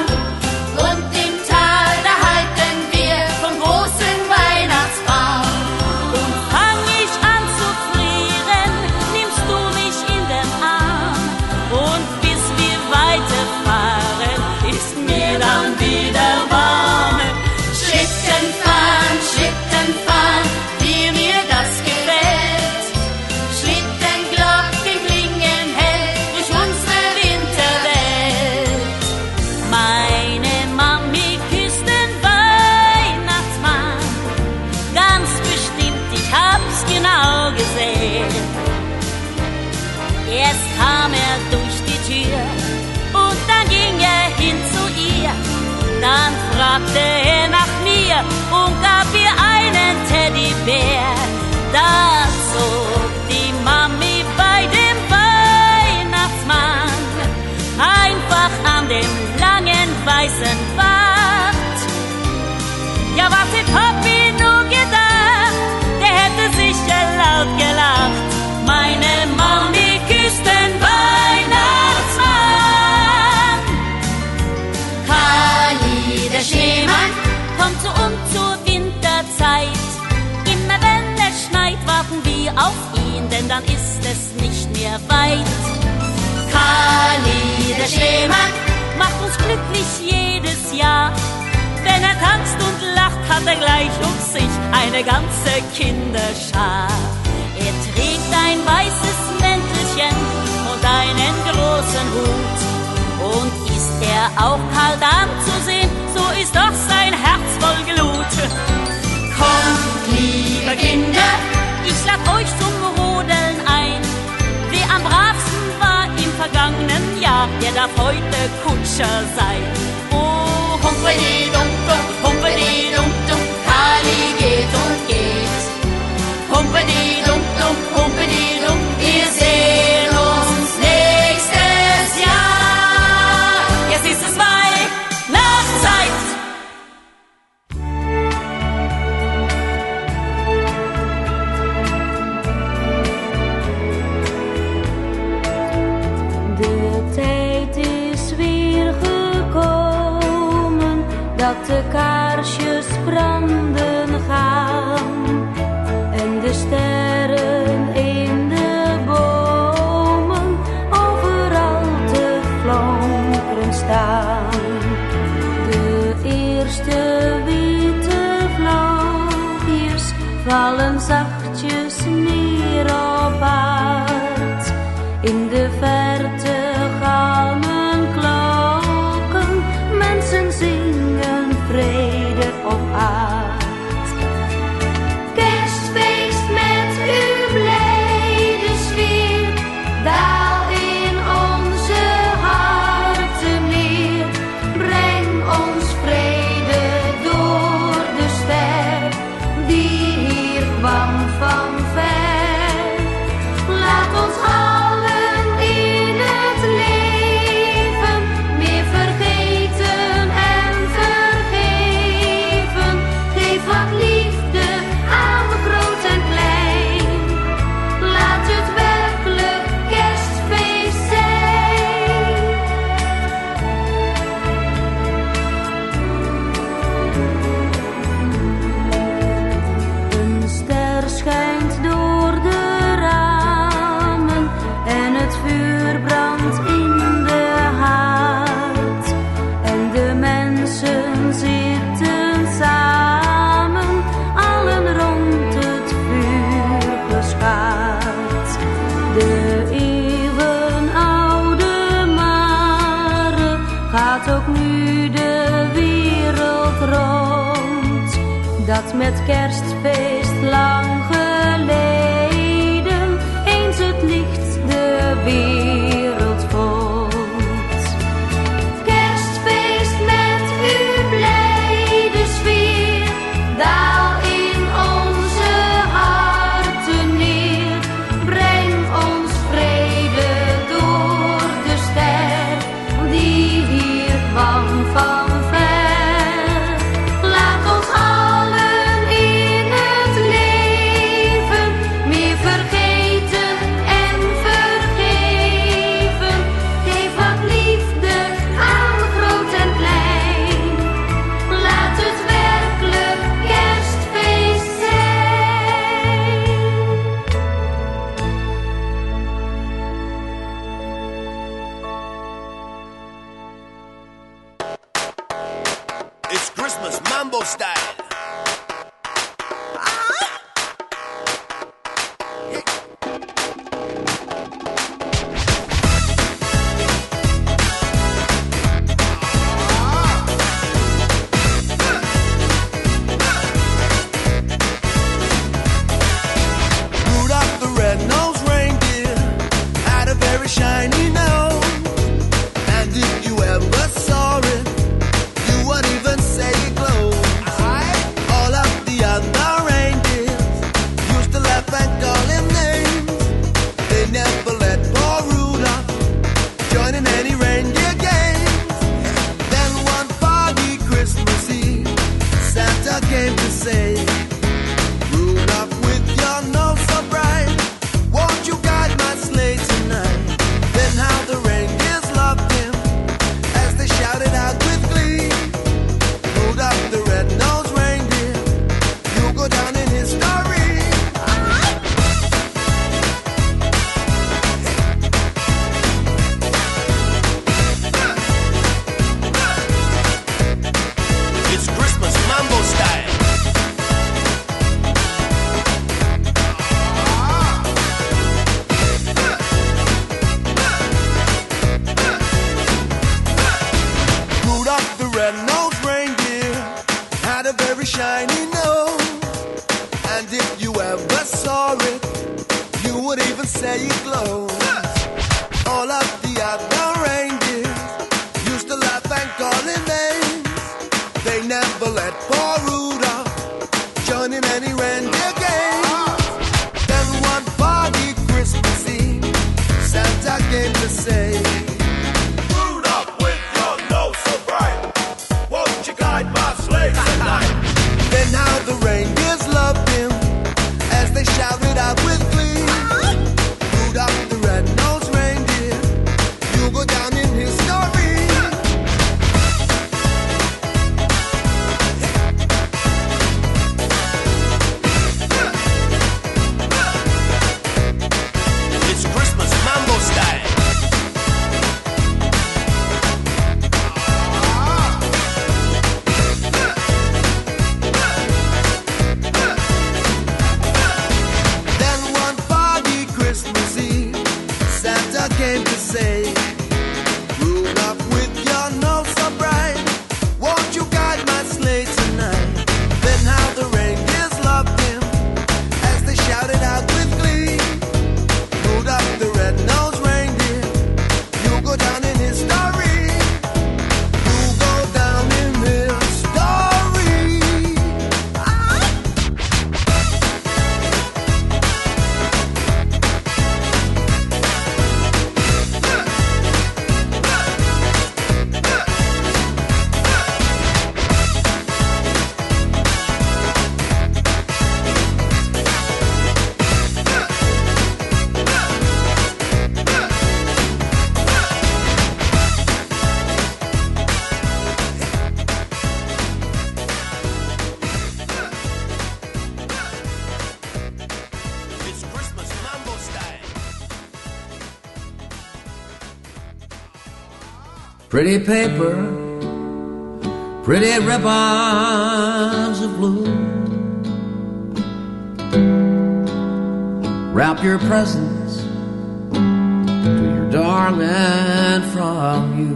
Erst kam er durch die Tür und dann ging er hin zu ihr. Dann fragte er nach mir und gab ihr einen Teddybär. Da zog die Mami bei dem Weihnachtsmann einfach an dem langen weißen Bart. Ja, was hätte Papi nur gedacht? Der hätte sicher laut gelacht. Meine Mami küsst den Weihnachtsmann. Kali, der Schneemann, kommt zu uns zur Winterzeit. Immer wenn es schneit, warten wir auf ihn, denn dann ist es nicht mehr weit. Kali, der Schneemann, macht uns glücklich jedes Jahr. Wenn er tanzt und lacht, hat er gleich um sich eine ganze Kinderschar. Er trägt ein weißes Mäntelchen und einen großen Hut. Und ist er auch kalt anzusehen, so ist doch sein Herz voll Glut. Kommt, liebe Kinder, ich lad euch zum Rodeln ein. Wer am bravsten war im vergangenen Jahr, der darf heute Kutscher sein. Oh, humpedi-dum-dum, humpedi-dum-dum, Kali geht und geht. Humpedi-dum-dum, humpedi-dum, wir sehen uns nächstes Jahr. Jetzt ist es Weihnachtszeit. De tijd is weer gekomen dat dat de kaarsjes branden gaan en de sterren in de bomen overal te flonkeren staan. De eerste witte vlogjes vallen zachtjes neer op aard. In de verte galmen klokken, mensen zingen vrede op aard. Kerstfeest met uw blijde sfeer, daal in onze harten neer. Breng ons vrede door de ster, die hier kwam van ver. Laat ons allen in het leven meer vergeten en vergeven. Geef wat liefde aan groot en klein. Laat het werkelijk kerstfeest zijn. Een ster schijnt door de ramen en het vuur brandt in de haard. En de mensen zitten samen, allen rond het vuur geschaard. De eeuwenoude mare gaat ook nu de wereld rond. Dat met kerstfeest lang geleden eens het licht de wereld vond. Kerstfeest met uw blijde sfeer, daal in onze harten neer. Breng ons vrede door de ster, die hier kwam van ver. Laat ons allen in het leven meer vergeten en vergeven. Geef wat liefde aan groot en klein. Laat het werkelijk kerstfeest zijn. It's Christmas mambo style. Rudolph the red-nosed reindeer had a very shiny nose, and if you ever saw it, you would even say it glows. All of the other reindeers used to laugh and call him names. They never let poor Rudolph join in any reindeer games. Then one foggy Christmas Eve, Santa came to say, Rudolph, with your nose so bright, won't you guide my sleigh tonight? Then how the reindeers loved him as they shouted out with glee. Rudolph the red-nosed reindeer, you'll go down in history. It's Christmas mambo style. Rudolph the red-nosed reindeer had a very shiny nose, and if you ever saw it, you would even say it glows. All of the other reindeers used to laugh and call him names. They never let poor Rudolph join in any reindeer games. Then one foggy Christmas Eve, Santa came to say, Rudolph, with your nose so bright, won't you guide my sleigh tonight? Then how the reindeers loved him as they shouted out with glee. Rudolph the red-nosed reindeer, you go down in came to say, grown up with your nose so bright, won't you guide my sleigh tonight? Then how the reindeers loved him as they shouted out with glee. Rudolph the red-nosed reindeer, you'll go down in history. You'll go down in history. It's Christmas mambo style. Pretty paper, pretty ribbons of blue. Wrap your presents to your darling from you.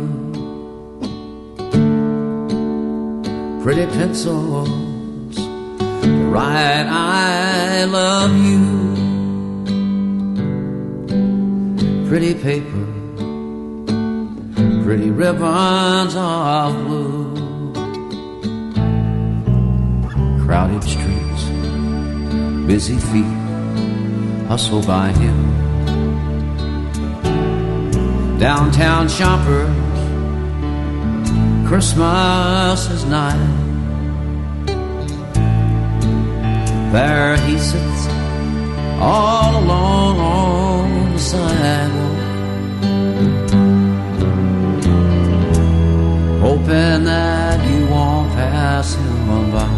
Pretty pencils to write I love you. Pretty paper, pretty ribbons of blue. Crowded streets, busy feet hustle by him. Downtown shoppers, Christmas is nigh. There he sits all alone on the sidewalk, hoping that you won't pass him by.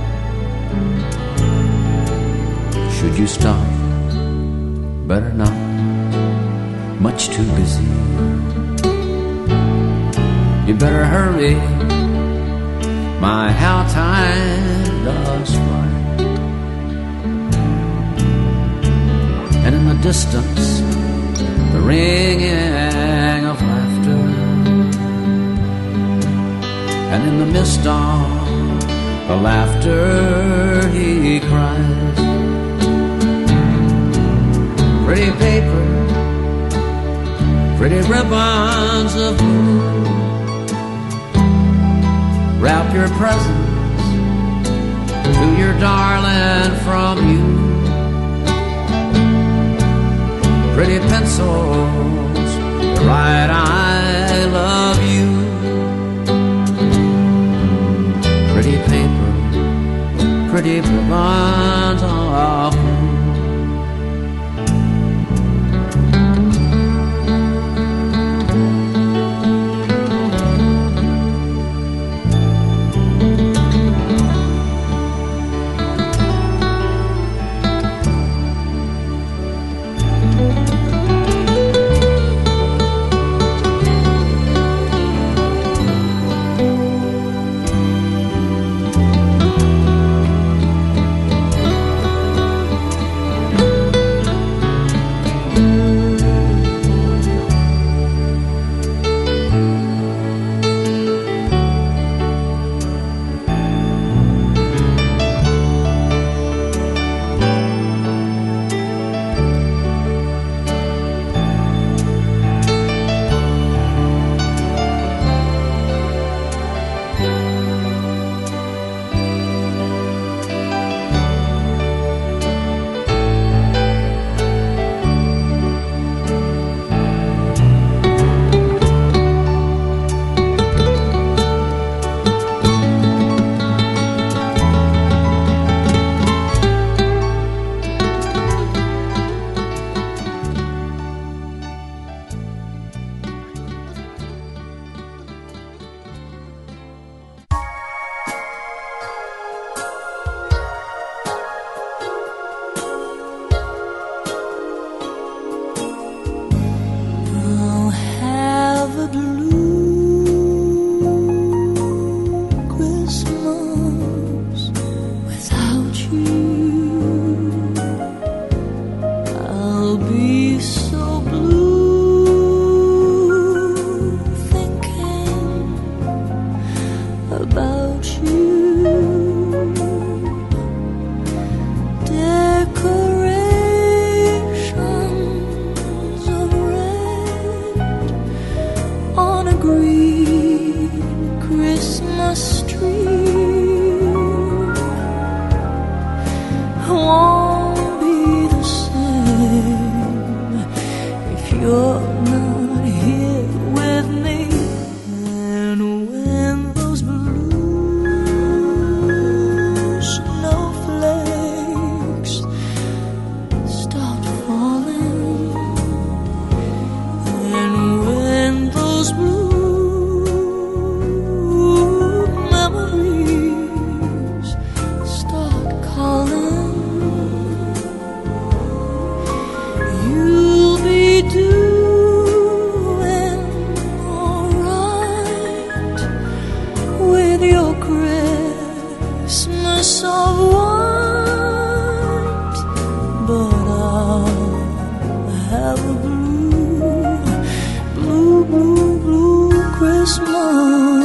Should you stop? Better not, much too busy. You better hurry, my how time does fly. And in the distance, the ringing of laughter, and in the mist of the laughter he cries. Pretty paper, pretty ribbons of blue. Wrap your presents to your darling from you. Pretty pencils to write I love you. Pretty paper, pretty ribbons of blue. I'll be so blue. you're not here with me. And when those blue snowflakes start falling, and when those blue memories start calling, you'll be doing alright with your Christmas of white. But I'll have a blue Christmas.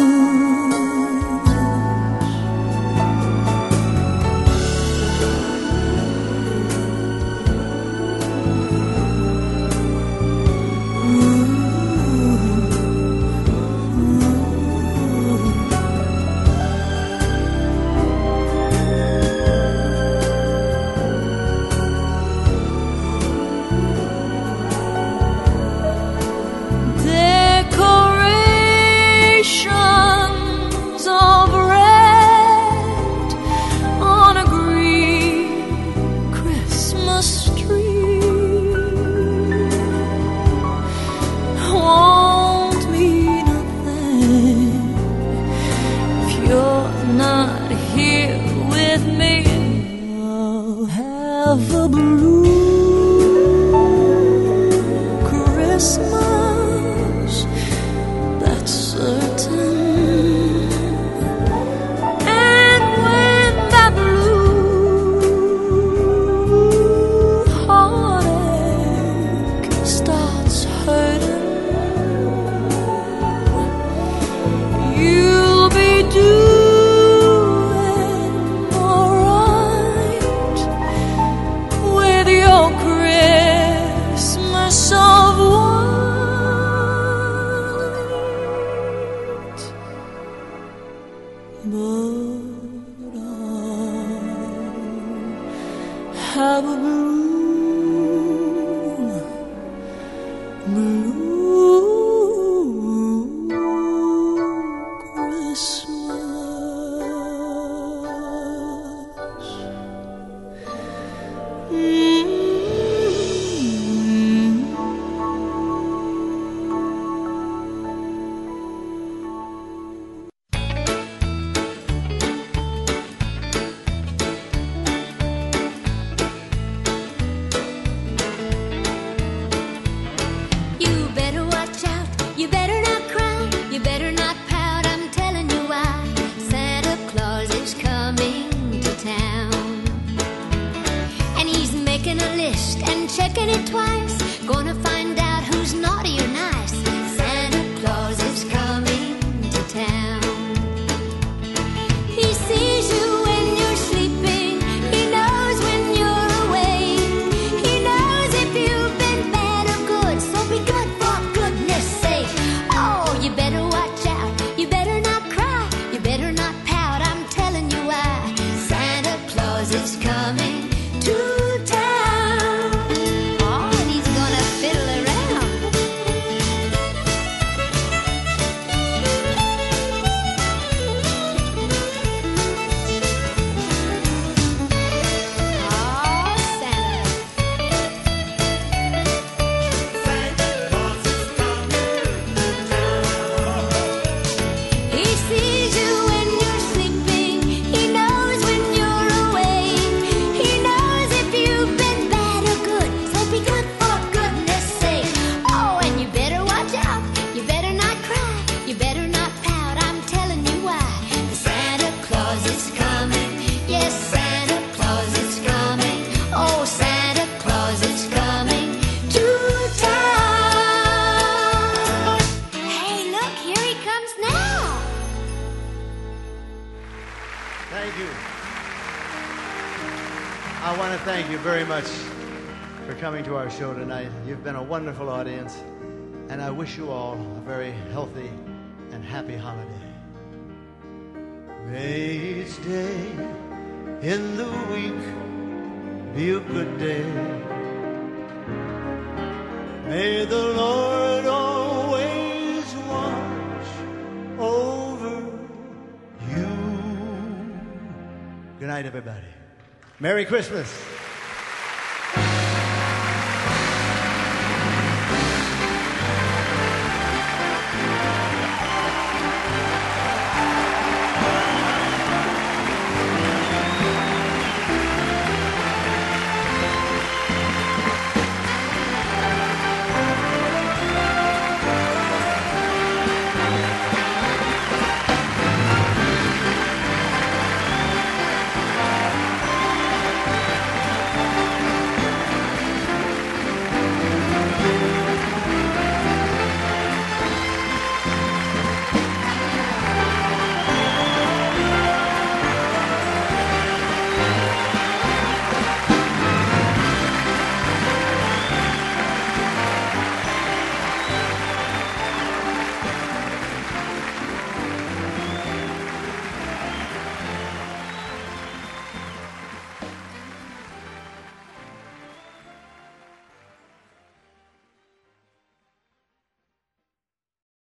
Decorations of red on a green Christmas tree won't mean a thing if you're not here with me. I'll have a blue Christmas, that's certain. And when that blue heartache starts hurting, you'll be doing alright with your Christmas of white. But I'll have a blue Christmas. You better watch out, you better not cry, you better not pout, I'm telling you why. Santa Claus is coming to town, and he's making a list and checking it twice, gonna find out who's naughty or nice. Santa Claus is coming to town. He sees you when you're sleeping, he knows when you're awake, he knows if you've been bad or good, so be good for goodness sake. Oh, you better watch out, you better not cry, you better not pout, I'm telling you why. Santa Claus is coming to town. Oh, and he's gonna fiddle around. Oh, Santa. He sees you when you're sleeping, he knows when you're awake, he knows if you've been bad or good, so be good for goodness sake. Oh, and you better watch out, you better not cry, you better not pout, I'm telling you why. Santa Claus is coming, yes, Santa Claus is coming, oh, Santa Claus is coming to town. Hey, look, here he comes now. Thank you. I want to thank you very much for coming to our show tonight. You've been a wonderful audience, and I wish you all a very healthy and happy holiday. May each day in the week be a good day. May the Lord always watch over you. Good night, everybody. Merry Christmas.